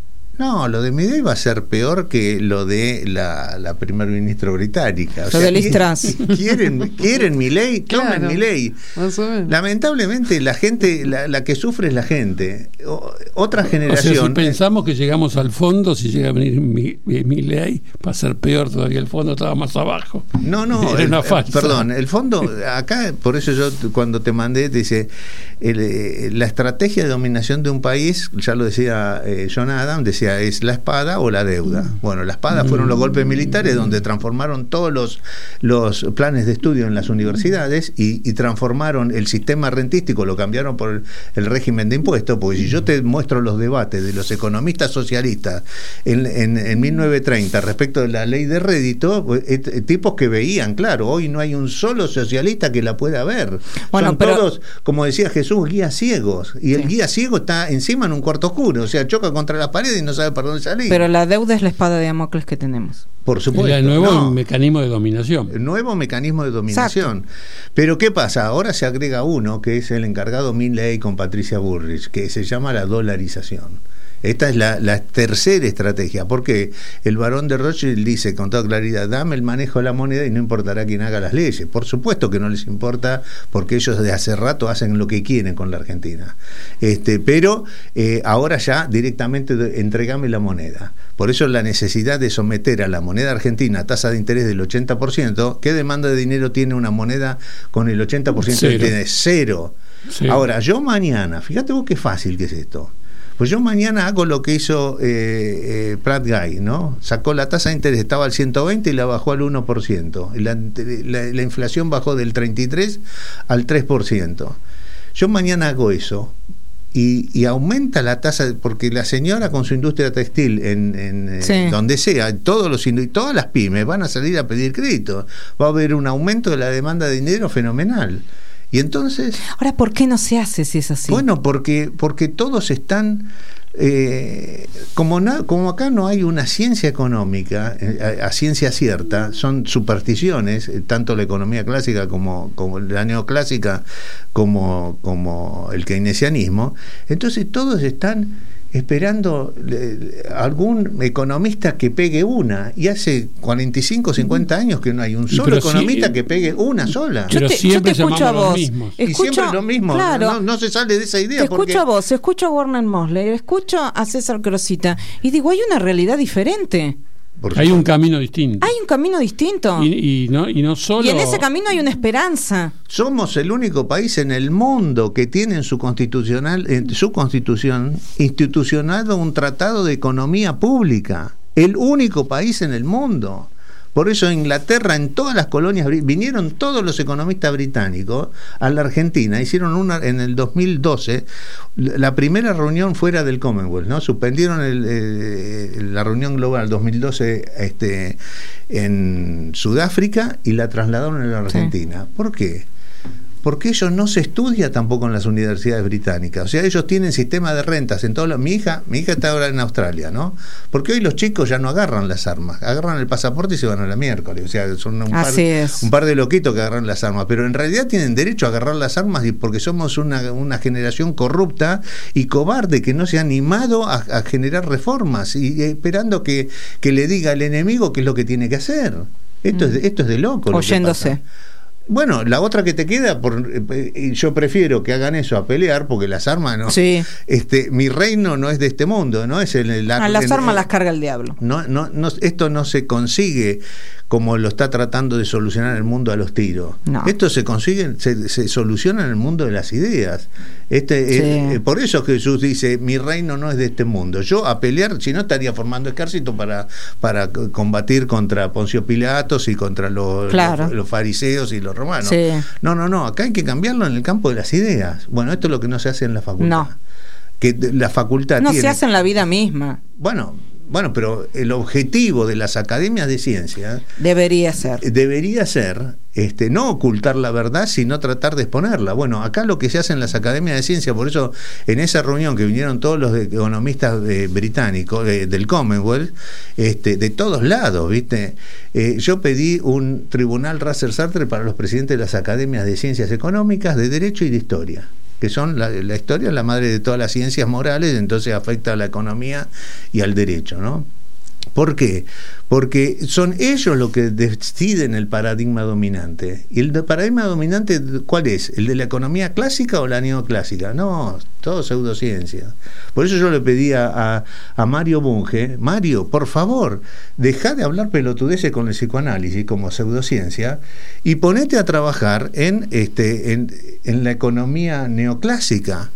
[SPEAKER 6] No, lo de Milei va a ser peor que lo de la primer ministra británica.
[SPEAKER 3] Lo de Liz Truss.
[SPEAKER 6] ¿Quieren Milei? Tomen
[SPEAKER 4] Claro,
[SPEAKER 6] Milei.
[SPEAKER 4] más o menos.
[SPEAKER 6] Lamentablemente la gente, la que sufre es la gente. Otra
[SPEAKER 5] O sea, si
[SPEAKER 6] generación.
[SPEAKER 5] pensamos que llegamos al fondo, si llega a venir Milei, va a ser peor todavía, el fondo estaba más abajo.
[SPEAKER 6] No,
[SPEAKER 5] Era una falsa.
[SPEAKER 6] perdón, el fondo, acá, por eso yo cuando te mandé, te dice, la estrategia de dominación de un país, ya lo decía John Adams, decía estrategia es la espada o la deuda. Bueno, la espada fueron los golpes militares, donde transformaron todos los planes de estudio en las universidades y transformaron el sistema rentístico, lo cambiaron por el régimen de impuestos, porque si yo te muestro los debates de los economistas socialistas en 1930 respecto de la ley de rédito, tipos que veían, claro, hoy no hay un solo socialista que la pueda ver.
[SPEAKER 3] Bueno,
[SPEAKER 6] son todos, como decía Jesús, guías ciegos, y el guía ciego está encima en un cuarto oscuro, o sea, choca contra la pared y no sabe por dónde salir.
[SPEAKER 3] Pero la deuda es la espada de Damocles que tenemos.
[SPEAKER 6] Por supuesto.
[SPEAKER 5] El nuevo mecanismo de dominación.
[SPEAKER 6] El nuevo mecanismo de dominación. Exacto. Pero ¿qué pasa? Ahora se agrega uno, que es el encargado Milley con Patricia Bullrich, que se llama la dolarización. Esta es la tercera estrategia, porque el barón de Rothschild dice con toda claridad: dame el manejo de la moneda y no importará quién haga las leyes. Por supuesto que no les importa, porque ellos de hace rato hacen lo que quieren con la Argentina. Pero ahora ya directamente entregame la moneda. Por eso la necesidad de someter a la moneda argentina a tasa de interés del 80%. ¿Qué demanda de dinero tiene una moneda con el 80% de interés? Cero. Ahora, yo mañana, fíjate vos qué fácil que es esto. Pues yo mañana hago lo que hizo Pratt Guy, ¿no? Sacó la tasa de interés, estaba al 120 y la bajó al 1%. La inflación bajó del 33 al 3%. Yo mañana hago eso y aumenta la tasa, porque la señora con su industria textil donde sea, todas las pymes van a salir a pedir crédito. Va a haber un aumento de la demanda de dinero fenomenal. Y entonces...
[SPEAKER 3] Ahora, ¿por qué no se hace si es así?
[SPEAKER 6] Bueno, porque todos están... como acá no hay una ciencia económica, a ciencia cierta, son supersticiones, tanto la economía clásica como la neoclásica, como el keynesianismo, entonces todos están esperando algún economista que pegue una, y hace 45, 50 años que no hay un solo economista que pegue una sola.
[SPEAKER 5] Pero siempre
[SPEAKER 3] yo te escucho a vos.
[SPEAKER 6] Y siempre lo mismo,
[SPEAKER 3] claro,
[SPEAKER 6] no se sale de esa idea.
[SPEAKER 3] Te escucho a vos, escucho a Warner Mosley, escucho a César Crosita, y digo, hay una realidad diferente.
[SPEAKER 5] Hay un camino distinto.
[SPEAKER 3] Hay un camino distinto.
[SPEAKER 5] Y no solo...
[SPEAKER 3] Y en ese camino hay una esperanza.
[SPEAKER 6] Somos el único país en el mundo que tiene en su constitución institucionado un tratado de economía pública. El único país en el mundo. Por eso Inglaterra, en todas las colonias, vinieron todos los economistas británicos a la Argentina, hicieron en el 2012, la primera reunión fuera del Commonwealth, ¿no? Suspendieron la reunión global 2012 en Sudáfrica y la trasladaron a la Argentina. Sí. ¿Por qué? Porque ellos no se estudia tampoco en las universidades británicas. O sea, ellos tienen sistema de rentas en todo. Mi hija está ahora en Australia, ¿no? Porque hoy los chicos ya no agarran las armas, agarran el pasaporte y se van a la miércoles. O sea, son un par de loquitos que agarran las armas, pero en realidad tienen derecho a agarrar las armas porque somos una generación corrupta y cobarde que no se ha animado a generar reformas y esperando que le diga al enemigo qué es lo que tiene que hacer. Esto es de loco.
[SPEAKER 3] Oyéndose.
[SPEAKER 6] Bueno, la otra que te queda, yo prefiero que hagan eso a pelear, porque las armas no.
[SPEAKER 3] Sí.
[SPEAKER 6] Mi reino no es de este mundo, no es
[SPEAKER 3] las armas las carga el diablo.
[SPEAKER 6] No, esto no se consigue como lo está tratando de solucionar el mundo a los tiros. No. Esto se consigue, se soluciona en el mundo de las ideas. Por eso Jesús dice: mi reino no es de este mundo. Yo a pelear, si no estaría formando ejército para combatir contra Poncio Pilatos y contra los fariseos y los romanos. Sí. No, acá hay que cambiarlo en el campo de las ideas. Bueno, esto es lo que no se hace en la facultad.
[SPEAKER 3] No.
[SPEAKER 6] Que la facultad
[SPEAKER 3] no se hace en la vida misma.
[SPEAKER 6] Bueno, pero el objetivo de las academias de ciencias
[SPEAKER 3] debería ser
[SPEAKER 6] no ocultar la verdad, sino tratar de exponerla. Bueno, acá lo que se hace en las academias de ciencias, por eso en esa reunión que vinieron todos los economistas británicos del Commonwealth, de todos lados, ¿viste? Yo pedí un tribunal Russell-Sartre para los presidentes de las academias de ciencias económicas, de derecho y de historia, que son la historia es la madre de todas las ciencias morales, entonces afecta a la economía y al derecho, ¿no? ¿Por qué? Porque son ellos los que deciden el paradigma dominante. ¿Y el paradigma dominante cuál es? ¿El de la economía clásica o la neoclásica? No, todo pseudociencia. Por eso yo le pedí a Mario Bunge: Mario, por favor, dejá de hablar pelotudeces con el psicoanálisis como pseudociencia y ponete a trabajar en la economía neoclásica.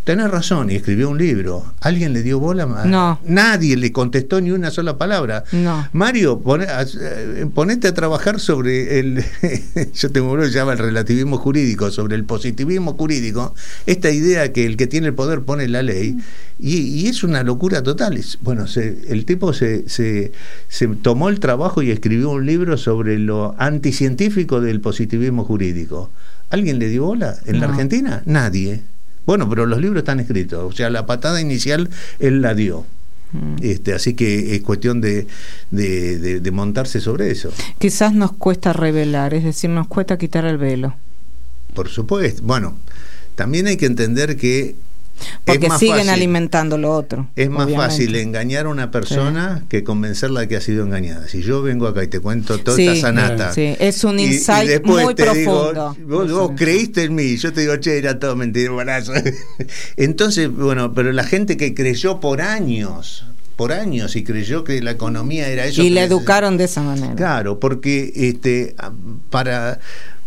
[SPEAKER 6] tenés razón, y escribió un libro. ¿Alguien le dio bola?
[SPEAKER 3] No.
[SPEAKER 6] Nadie le contestó ni una sola palabra.
[SPEAKER 3] No.
[SPEAKER 6] Mario, ponete a trabajar sobre el yo tengo uno que se llama el relativismo jurídico, sobre el positivismo jurídico, esta idea que el que tiene el poder pone la ley, y es una locura total. Bueno, el tipo se tomó el trabajo y escribió un libro sobre lo anticientífico del positivismo jurídico. ¿Alguien le dio bola en la Argentina? Nadie. Bueno, pero los libros están escritos, o sea, la patada inicial él la dio. Así que es cuestión de montarse sobre eso.
[SPEAKER 3] Quizás nos cuesta revelar, es decir, nos cuesta quitar el velo.
[SPEAKER 6] Por supuesto. Bueno, también hay que entender que
[SPEAKER 3] porque siguen alimentando lo otro.
[SPEAKER 6] Es más fácil engañar a una persona que convencerla de que ha sido engañada. Si yo vengo acá y te cuento toda esta sanata,
[SPEAKER 3] es un insight
[SPEAKER 6] y muy
[SPEAKER 3] profundo.
[SPEAKER 6] Digo, vos creíste en mí, yo te digo, che, era todo mentira, barazo. Entonces, bueno, pero la gente que creyó por años y creyó que la economía era eso.
[SPEAKER 3] Y le educaron de esa manera.
[SPEAKER 6] Claro, porque para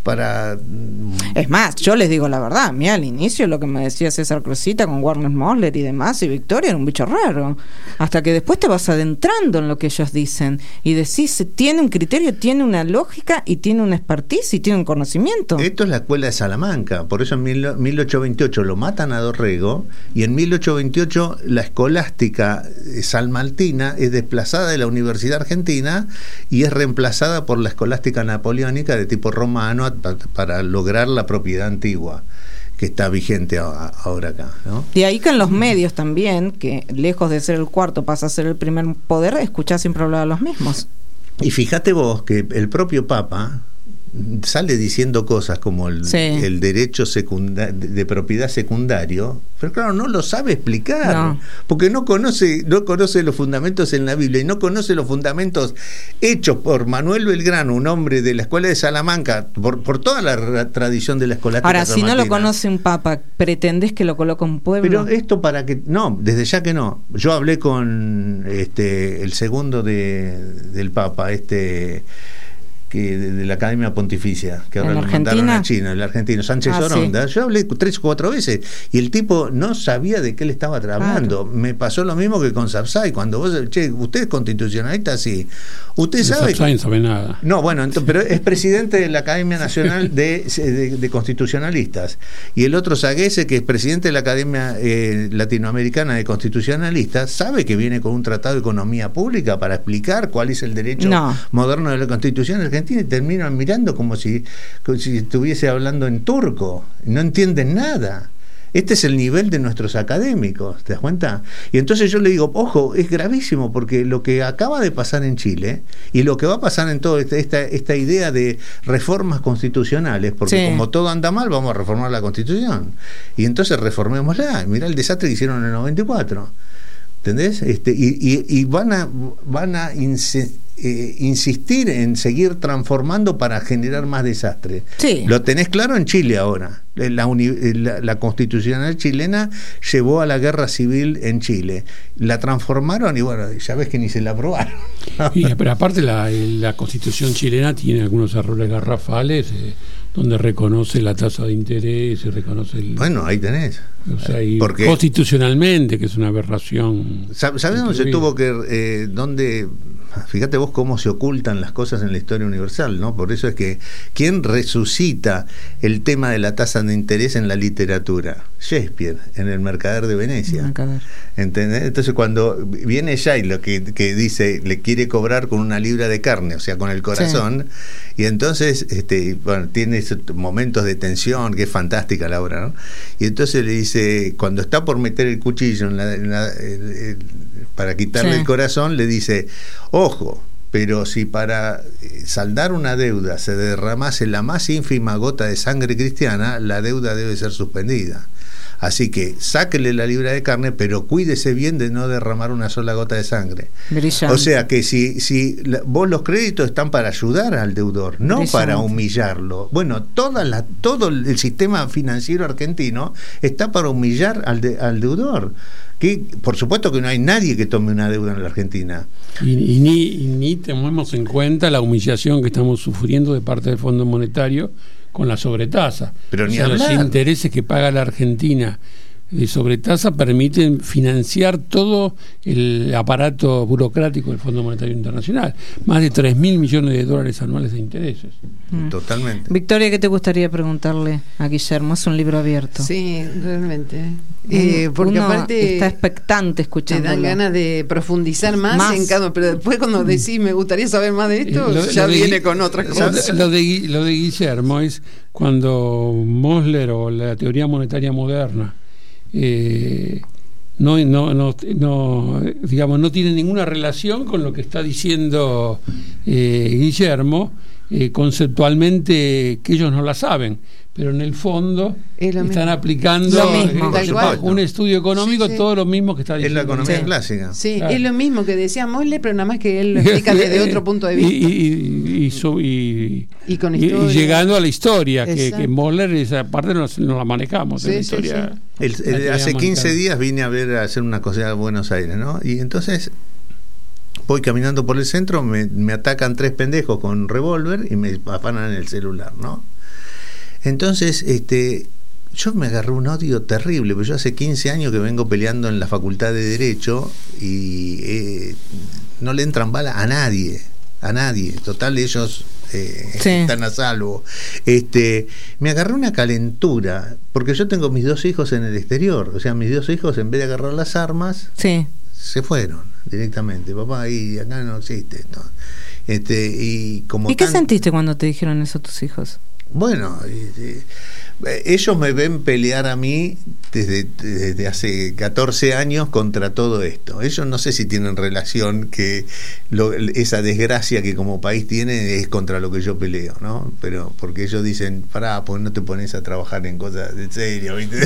[SPEAKER 3] es más, yo les digo la verdad, a mí al inicio lo que me decía César Cruzita con Warner Mosler y demás y Victoria era un bicho raro, hasta que después te vas adentrando en lo que ellos dicen y decís, tiene un criterio, tiene una lógica y tiene una expertise y tiene un conocimiento.
[SPEAKER 6] Esto es la escuela de Salamanca, por eso en 1828 lo matan a Dorrego y en 1828 la escolástica salmantina es desplazada de la Universidad Argentina y es reemplazada por la escolástica napoleónica de tipo romano para lograr la propiedad antigua que está vigente ahora acá, ¿no?
[SPEAKER 3] De ahí que en los medios también, que lejos de ser el cuarto pasa a ser el primer poder, escuchás siempre hablar a los mismos.
[SPEAKER 6] Y fíjate vos que el propio Papa sale diciendo cosas como el derecho de propiedad secundario, pero claro, no lo sabe explicar, porque no conoce los fundamentos en la Biblia y no conoce los fundamentos hechos por Manuel Belgrano, un hombre de la escuela de Salamanca, por toda la tradición de la escolástica.
[SPEAKER 3] Ahora, si no lo conoce un papa, ¿pretendés que lo coloque un pueblo?
[SPEAKER 6] Pero esto para que... No, desde ya que no. Yo hablé con el segundo del papa, que de la Academia Pontificia, que ahora lo mandaron a China, el argentino, Sánchez Oronda. Sí. Yo hablé 3 o 4 veces y el tipo no sabía de qué le estaba hablando. Claro. Me pasó lo mismo que con Sapsay, cuando vos, usted es constitucionalista, sí. Usted sabe...
[SPEAKER 5] Sapsay no sabe nada.
[SPEAKER 6] No, bueno, pero es presidente de la Academia Nacional de Constitucionalistas. Y el otro Sagese, que es presidente de la Academia Latinoamericana de Constitucionalistas, sabe que viene con un tratado de economía pública para explicar cuál es el derecho moderno de la Constitución argentina y terminan mirando como si estuviese hablando en turco. No entienden nada. Este es el nivel de nuestros académicos, ¿te das cuenta? Y entonces yo le digo, ojo, es gravísimo, porque lo que acaba de pasar en Chile y lo que va a pasar en toda esta idea de reformas constitucionales, porque como todo anda mal, vamos a reformar la Constitución. Y entonces reformémosla. Mirá el desastre que hicieron en el 94. ¿Entendés? Y van a insistir en seguir transformando para generar más desastre. Sí. Lo tenés claro en Chile ahora. La constitucional chilena llevó a la guerra civil en Chile. La transformaron y bueno, ya ves que ni se la aprobaron.
[SPEAKER 5] Pero aparte la constitución chilena tiene algunos errores garrafales, donde reconoce la tasa de interés y reconoce el...
[SPEAKER 6] Bueno, ahí tenés.
[SPEAKER 5] O sea, y constitucionalmente, que es una aberración.
[SPEAKER 6] ¿Sabés dónde se tuvo que... Fíjate vos cómo se ocultan las cosas en la historia universal, ¿no? Por eso es que ¿quién resucita el tema de la tasa de interés en la literatura? Shakespeare, en El Mercader de Venecia. ¿Entendés? Entonces cuando viene Shylock que dice, le quiere cobrar con una libra de carne, o sea, con el corazón, y entonces bueno, tiene momentos de tensión, que es fantástica la obra, ¿no? Y entonces le dice, cuando está por meter el cuchillo para quitarle el corazón, le dice, ojo, pero si para saldar una deuda se derramase la más ínfima gota de sangre cristiana, la deuda debe ser suspendida. Así que sáquele la libra de carne, pero cuídese bien de no derramar una sola gota de sangre. Brillante. O sea que vos los créditos están para ayudar al deudor, no Brillante. Para humillarlo. Bueno, todo el sistema financiero argentino está para humillar al deudor. Que por supuesto que no hay nadie que tome una deuda en la Argentina.
[SPEAKER 5] Y ni tomemos en cuenta la humillación que estamos sufriendo de parte del Fondo Monetario con la sobretasa.
[SPEAKER 6] Pero ni
[SPEAKER 5] los intereses que paga la Argentina de sobretasa permiten financiar todo el aparato burocrático del Fondo Monetario Internacional. Más de 3.000 millones de dólares anuales de intereses.
[SPEAKER 6] Totalmente.
[SPEAKER 3] Victoria, ¿qué te gustaría preguntarle a Guillermo? Es un libro abierto.
[SPEAKER 4] Sí, realmente. Porque
[SPEAKER 3] Uno
[SPEAKER 4] aparte
[SPEAKER 3] está expectante
[SPEAKER 4] te
[SPEAKER 3] escuchándolo.
[SPEAKER 4] dan ganas de profundizar más en cada, pero después cuando decís me gustaría saber más de esto, ya viene con otras cosas.
[SPEAKER 5] Lo de Guillermo es cuando Mosler o la teoría monetaria moderna no tiene ninguna relación con lo que está diciendo Guillermo, conceptualmente, que ellos no la saben, pero en el fondo están aplicando un estudio económico, todo lo mismo que está diciendo.
[SPEAKER 6] Es la economía clásica.
[SPEAKER 4] Sí,
[SPEAKER 6] claro.
[SPEAKER 4] Es lo mismo que decía Mosler, pero nada más que él lo explica desde otro punto de vista.
[SPEAKER 5] Y
[SPEAKER 4] con historia.
[SPEAKER 5] Y llegando a la historia, que Mosler, esa parte no la manejamos en la historia.
[SPEAKER 6] Hace 15 días vine a hacer una cosa a Buenos Aires, ¿no? Y entonces voy caminando por el centro, me atacan 3 pendejos con revólver y me afanan el celular, ¿no? Entonces, yo me agarré un odio terrible, porque yo hace 15 años que vengo peleando en la Facultad de Derecho y no le entran balas a nadie. Total, ellos están a salvo. Me agarré una calentura, porque yo tengo mis 2 hijos en el exterior. O sea, mis 2 hijos, en vez de agarrar las armas, se fueron directamente. Papá, ahí acá no existe esto.
[SPEAKER 3] ¿Y qué sentiste cuando te dijeron eso tus hijos?
[SPEAKER 6] Bueno, ellos me ven pelear a mí desde hace 14 años contra todo esto. Ellos no sé si tienen relación que esa desgracia que como país tiene es contra lo que yo peleo, ¿no? Pero porque ellos dicen, pará, pues no te pones a trabajar en cosas de serio, ¿viste?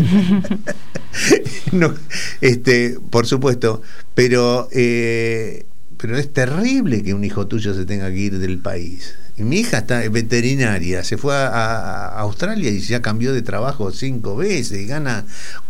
[SPEAKER 6] No, por supuesto, pero es terrible que un hijo tuyo se tenga que ir del país. Y mi hija está veterinaria, se fue a Australia y ya cambió de trabajo 5 veces y gana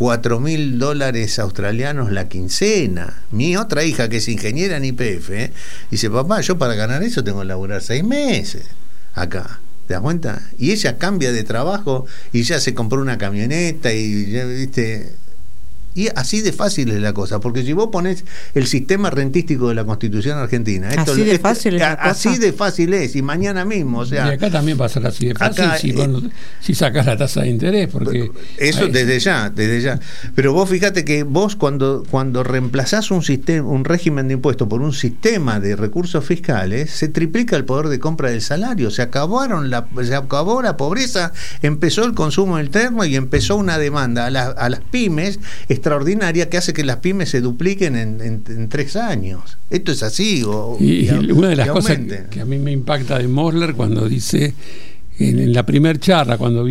[SPEAKER 6] $4.000 australianos la quincena. Mi otra hija, que es ingeniera en YPF, dice, papá, yo para ganar eso tengo que laburar 6 meses acá. ¿Te das cuenta? Y ella cambia de trabajo y ya se compró una camioneta y ya, ¿viste? Y así de fácil es la cosa, porque si vos ponés el sistema rentístico de la Constitución Argentina,
[SPEAKER 3] así de fácil es la cosa.
[SPEAKER 6] Así de fácil es, y mañana mismo, o sea,
[SPEAKER 5] y acá también va a ser así de fácil
[SPEAKER 6] acá,
[SPEAKER 5] si sacás la tasa de interés, porque
[SPEAKER 6] eso desde ya. Pero vos fíjate que vos cuando reemplazás un régimen de impuestos por un sistema de recursos fiscales, se triplica el poder de compra del salario, se acabó la pobreza, empezó el consumo interno y empezó una demanda a las pymes extraordinaria que hace que las pymes se dupliquen en 3 años. Esto es así.
[SPEAKER 5] Y una de las cosas que a mí me impacta de Mosler cuando dice, en la primer charla, cuando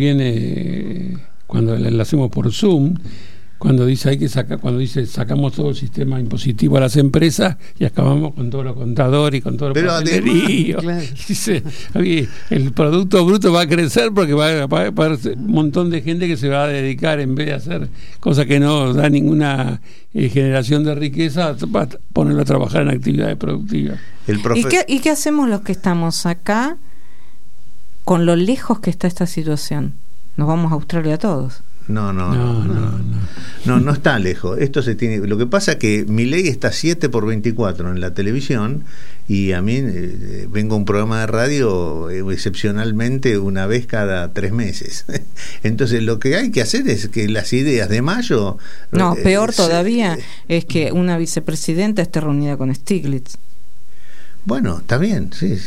[SPEAKER 5] la hacemos por Zoom, cuando dice sacamos todo el sistema impositivo a las empresas y acabamos con todo lo contador y con todo lo papelerío. Claro. Dice, el Producto Bruto va a crecer porque va a haber un montón de gente que se va a dedicar, en vez de hacer cosas que no da ninguna generación de riqueza, para ponerlo a trabajar en actividades productivas.
[SPEAKER 3] ¿Y qué hacemos los que estamos acá con lo lejos que está esta situación? ¿Nos vamos a Australia todos?
[SPEAKER 6] No está lejos. Esto se tiene. Lo que pasa es que Milei está 7x24 en la televisión y a mí vengo a un programa de radio excepcionalmente una vez cada 3 meses. Entonces lo que hay que hacer es que las ideas de mayo.
[SPEAKER 3] Peor todavía es que una vicepresidenta esté reunida con Stiglitz.
[SPEAKER 6] Bueno, está bien, sí.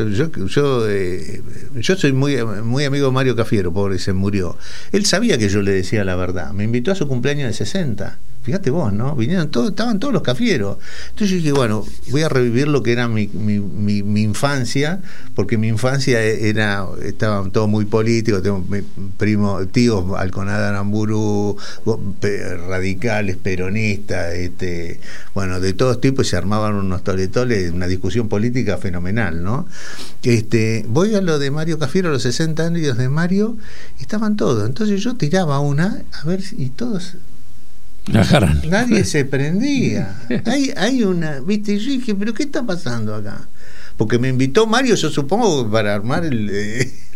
[SPEAKER 6] Yo soy muy amigo de Mario Cafiero, pobre, se murió. Él sabía que yo le decía la verdad. Me invitó a su cumpleaños de 60. Fíjate vos, ¿no? Estaban todos los Cafieros. Entonces yo dije, bueno, voy a revivir lo que era mi infancia, porque mi infancia estaba todo muy político. Tengo tíos Alconada Aramburu, radicales, peronistas, bueno, de todos tipos, se armaban unos toletoles, una discusión política fenomenal, ¿no? Voy a lo de Mario Cafiero, a los 60 años de Mario, y estaban todos. Entonces yo tiraba una, a ver, y todos... Nadie se prendía. Hay una, ¿viste? Yo dije, ¿pero qué está pasando acá? Porque me invitó Mario, yo supongo, para armar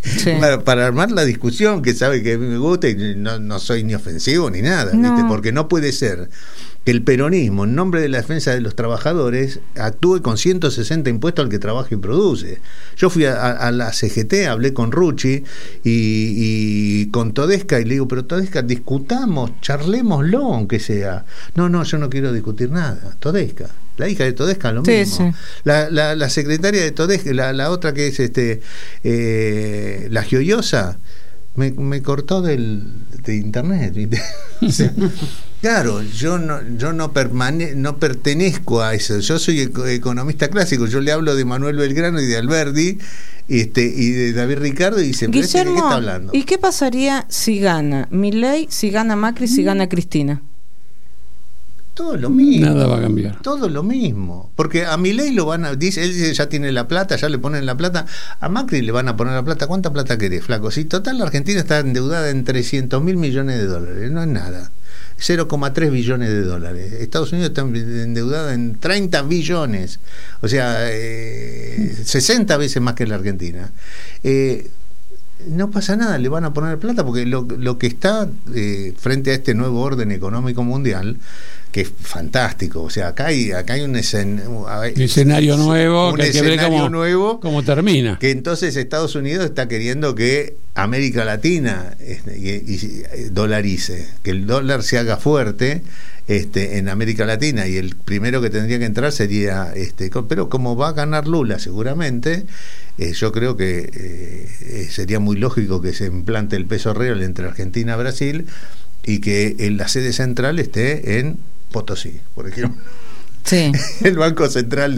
[SPEAKER 3] Sí.
[SPEAKER 6] para armar la discusión, que sabe que a mí me gusta y no soy ni ofensivo ni nada,
[SPEAKER 3] No.
[SPEAKER 6] ¿viste? Porque no puede ser que el peronismo, en nombre de la defensa de los trabajadores, actúe con 160 impuestos al que trabaja y produce. Yo fui a la CGT, hablé con Rucci y con Todesca, y le digo, pero Todesca, discutamos, charlémoslo, aunque sea. No, yo no quiero discutir nada. Todesca. La hija de Todesca, lo mismo.
[SPEAKER 3] Sí.
[SPEAKER 6] La secretaria de Todesca, la otra que es la Gioiosa, me cortó de internet, ¿viste? O sea, claro, yo no pertenezco a eso. Yo soy economista clásico. Yo le hablo de Manuel Belgrano y de Alberdi y de David Ricardo y dice,
[SPEAKER 3] Guillermo,
[SPEAKER 6] ¿de qué está hablando?
[SPEAKER 3] ¿y qué pasaría si gana Milei, si gana Macri, si gana Cristina?
[SPEAKER 6] Todo lo mismo.
[SPEAKER 5] Nada va a cambiar.
[SPEAKER 6] Todo lo mismo. Porque a Milei lo van a... él dice, ya tiene la plata, ya le ponen la plata. A Macri le van a poner la plata. ¿Cuánta plata querés, flaco? Si total la Argentina está endeudada en 300.000 millones de dólares. No es nada. 0,3 billones de dólares. Estados Unidos está endeudada en 30 billones. O sea, 60 veces más que la Argentina. No pasa nada, le van a poner plata porque lo que está frente a este nuevo orden económico mundial, que es fantástico, o sea, acá hay un
[SPEAKER 5] escenario nuevo, que hay que ver cómo termina.
[SPEAKER 6] Que entonces Estados Unidos está queriendo que América Latina y dolarice, que el dólar se haga fuerte en América Latina, y el primero que tendría que entrar sería pero como va a ganar Lula seguramente, yo creo que sería muy lógico que se implante el peso real entre Argentina y Brasil y que la sede central esté en Potosí, por ejemplo.
[SPEAKER 3] Sí.
[SPEAKER 6] El Banco Central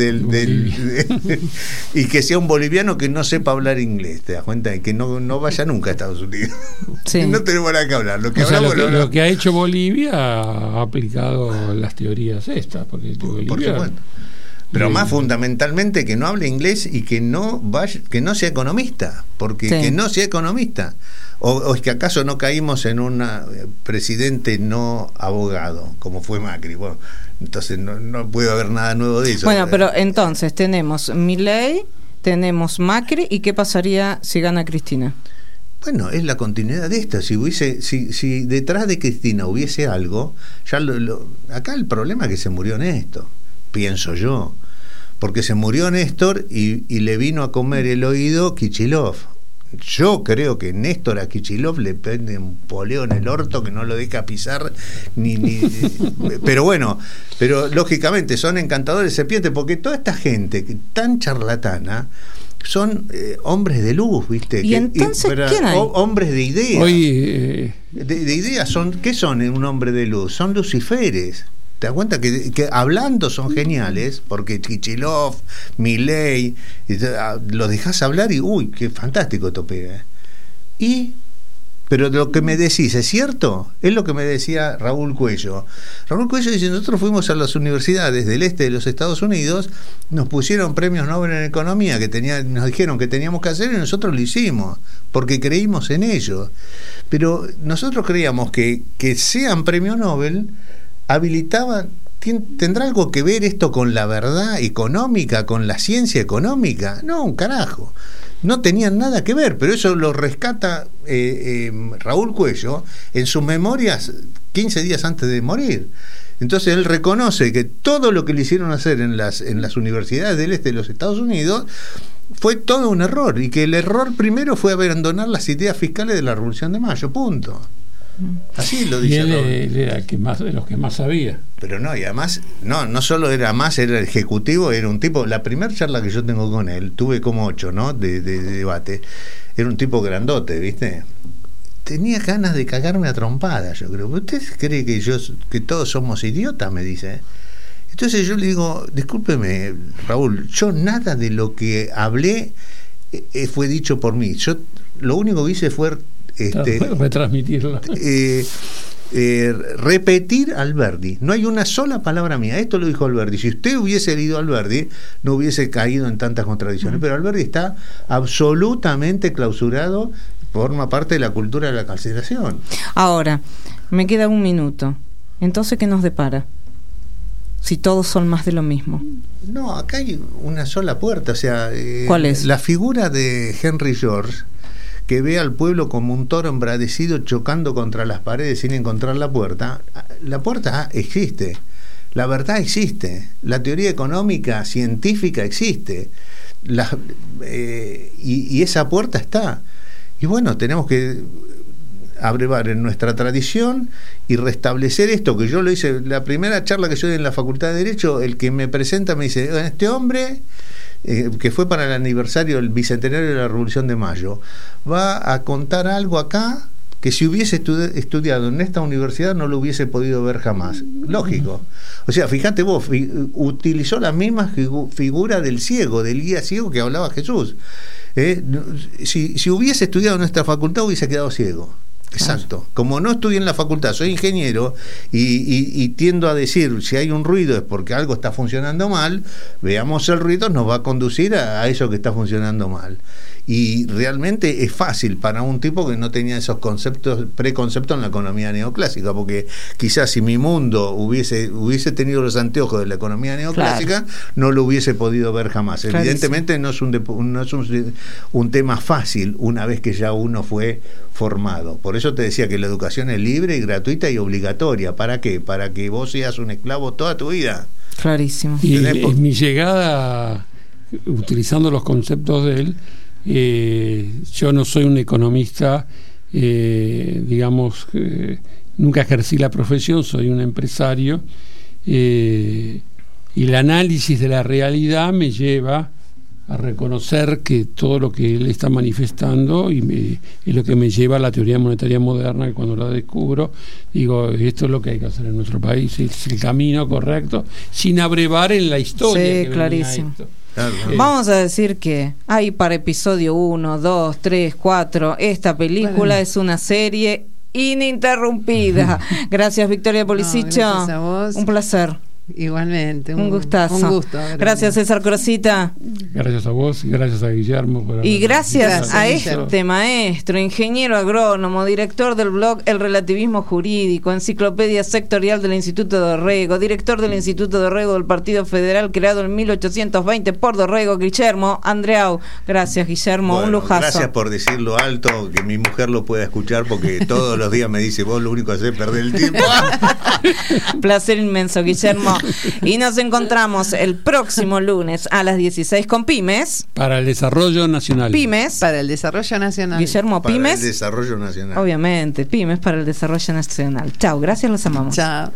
[SPEAKER 6] y que sea un boliviano que no sepa hablar inglés, ¿te das cuenta? Que no vaya nunca a Estados Unidos.
[SPEAKER 3] Sí.
[SPEAKER 6] No tenemos nada que hablar. Lo que
[SPEAKER 5] lo que ha hecho Bolivia ha aplicado las teorías estas, porque Bolivia,
[SPEAKER 6] por supuesto. Pero más fundamentalmente que no hable inglés y que no sea economista, porque
[SPEAKER 3] sí.
[SPEAKER 6] Que no sea economista. O es que acaso no caímos en un presidente no abogado, como fue Macri. Bueno, entonces no puede haber nada nuevo de eso.
[SPEAKER 3] Bueno, pero entonces tenemos Milei, tenemos Macri, ¿y qué pasaría si gana Cristina?
[SPEAKER 6] Bueno, es la continuidad de esta. Si detrás de Cristina hubiese algo, ya acá el problema es que se murió Néstor, pienso yo, porque se murió Néstor y le vino a comer el oído Kicillof. Yo creo que Néstor a Kicillof le prende un poleo en el orto que no lo deja pisar pero bueno, lógicamente son encantadores serpientes, porque toda esta gente tan charlatana son hombres de luz, ¿viste?
[SPEAKER 3] ¿Y entonces quién hay?
[SPEAKER 6] Hombres de ideas.
[SPEAKER 5] Hoy,
[SPEAKER 6] de ideas ¿qué son un hombre de luz? Son luciferes. ¿Te das cuenta que hablando son geniales? Porque Kicillof, Milei, los dejas hablar y uy, qué fantástico esto pega. Pero lo que me decís, ¿es cierto? Es lo que me decía Raúl Cuello. Raúl Cuello dice, nosotros fuimos a las universidades del este de los Estados Unidos, nos pusieron premios Nobel en economía nos dijeron que teníamos que hacer y nosotros lo hicimos, porque creímos en ellos. Pero nosotros creíamos que sean premio Nobel habilitaban. ¿Tendrá algo que ver esto con la verdad económica, con la ciencia económica? No, un carajo. No tenían nada que ver, pero eso lo rescata Raúl Cuello en sus memorias 15 días antes de morir. Entonces él reconoce que todo lo que le hicieron hacer en las universidades del este de los Estados Unidos fue todo un error, y que el error primero fue abandonar las ideas fiscales de la Revolución de Mayo, punto. Así lo dice.
[SPEAKER 5] Y él era el que más, de los que más sabía.
[SPEAKER 6] Pero no, y además, no solo era era ejecutivo, era un tipo. La primera charla que yo tengo con él, tuve como 8, ¿no? De debate. Era un tipo grandote, ¿viste? Tenía ganas de cagarme a trompadas, yo creo. ¿Usted cree que todos somos idiotas? Me dice. Entonces yo le digo, discúlpeme, Raúl, yo nada de lo que hablé fue dicho por mí. Yo lo único que hice fue
[SPEAKER 5] retransmitirlo.
[SPEAKER 6] Repetir Alberdi. No hay una sola palabra mía. Esto lo dijo Alberdi. Si usted hubiese leído Alberdi, no hubiese caído en tantas contradicciones. Pero Alberdi está absolutamente clausurado, forma parte de la cultura de la cancelación.
[SPEAKER 3] Ahora, me queda un minuto. Entonces, ¿qué nos depara? Si todos son más de lo mismo.
[SPEAKER 6] No, acá hay una sola puerta. O sea,
[SPEAKER 3] ¿cuál es?
[SPEAKER 6] La figura de Henry George, que ve al pueblo como un toro embravecido chocando contra las paredes sin encontrar la puerta existe, la verdad existe, la teoría económica científica existe, y esa puerta está. Y bueno, tenemos que abrevar en nuestra tradición y restablecer esto, que yo lo hice, la primera charla que yo di en la Facultad de Derecho, el que me presenta me dice, este hombre, que fue para el aniversario del bicentenario de la Revolución de Mayo, va a contar algo acá que si hubiese estudiado en esta universidad no lo hubiese podido ver jamás. Lógico. O sea, fíjate vos, utilizó la misma figura del ciego, del guía ciego que hablaba Jesús. Si hubiese estudiado en nuestra facultad hubiese quedado ciego. Exacto. Como no estudié en la facultad, soy ingeniero y tiendo a decir, si hay un ruido es porque algo está funcionando mal, veamos el ruido, nos va a conducir a eso que está funcionando mal. Y realmente es fácil para un tipo que no tenía esos preconceptos en la economía neoclásica, porque quizás si mi mundo hubiese tenido los anteojos de la economía neoclásica, claro, no lo hubiese podido ver jamás. Clarísimo. Evidentemente no es un tema fácil una vez que ya uno fue formado. Por eso te decía que la educación es libre y gratuita y obligatoria. ¿Para qué? Para que vos seas un esclavo toda tu vida.
[SPEAKER 3] Clarísimo.
[SPEAKER 5] Y mi llegada, utilizando los conceptos de él, yo no soy un economista, nunca ejercí la profesión, soy un empresario, y el análisis de la realidad me lleva a reconocer que todo lo que él está manifestando es lo que me lleva a la teoría monetaria moderna, que cuando la descubro digo, esto es lo que hay que hacer en nuestro país, es el camino correcto, sin abrevar en la historia.
[SPEAKER 3] Sí, clarísimo. Vamos a decir que hay para episodio 1, 2, 3, 4. Esta película es una serie ininterrumpida. Gracias, Victoria Policicho.
[SPEAKER 4] No, gracias a vos.
[SPEAKER 3] Un placer.
[SPEAKER 4] Igualmente,
[SPEAKER 3] un gustazo.
[SPEAKER 4] Un gusto.
[SPEAKER 3] Gracias, César Crosita.
[SPEAKER 5] Gracias a vos y gracias a Guillermo.
[SPEAKER 3] Y gracias a este maestro, ingeniero agrónomo, director del blog El Relativismo Jurídico, enciclopedia sectorial del Instituto Dorrego, director del Instituto Dorrego del Partido Federal, creado en 1820 por Dorrego, Guillermo Andreau. Gracias, Guillermo, un lujazo.
[SPEAKER 6] Gracias por decirlo alto, que mi mujer lo pueda escuchar, porque todos los días me dice, vos lo único que haces es perder el tiempo.
[SPEAKER 3] Placer inmenso, Guillermo. Y nos encontramos el próximo lunes a las 16 con Pymes.
[SPEAKER 5] Para el desarrollo nacional.
[SPEAKER 3] Pymes.
[SPEAKER 4] Para el desarrollo nacional.
[SPEAKER 3] Guillermo, Pymes.
[SPEAKER 6] Para el desarrollo nacional.
[SPEAKER 3] Obviamente, Pymes para el desarrollo nacional. Chao, gracias, los amamos.
[SPEAKER 4] Chao.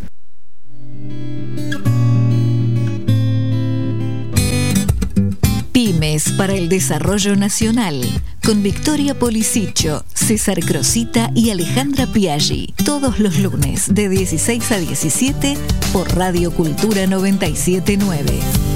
[SPEAKER 1] Pymes para el Desarrollo Nacional, con Victoria Policicho, César Crosita y Alejandra Piaggi, todos los lunes de 16 a 17 por Radio Cultura 97.9.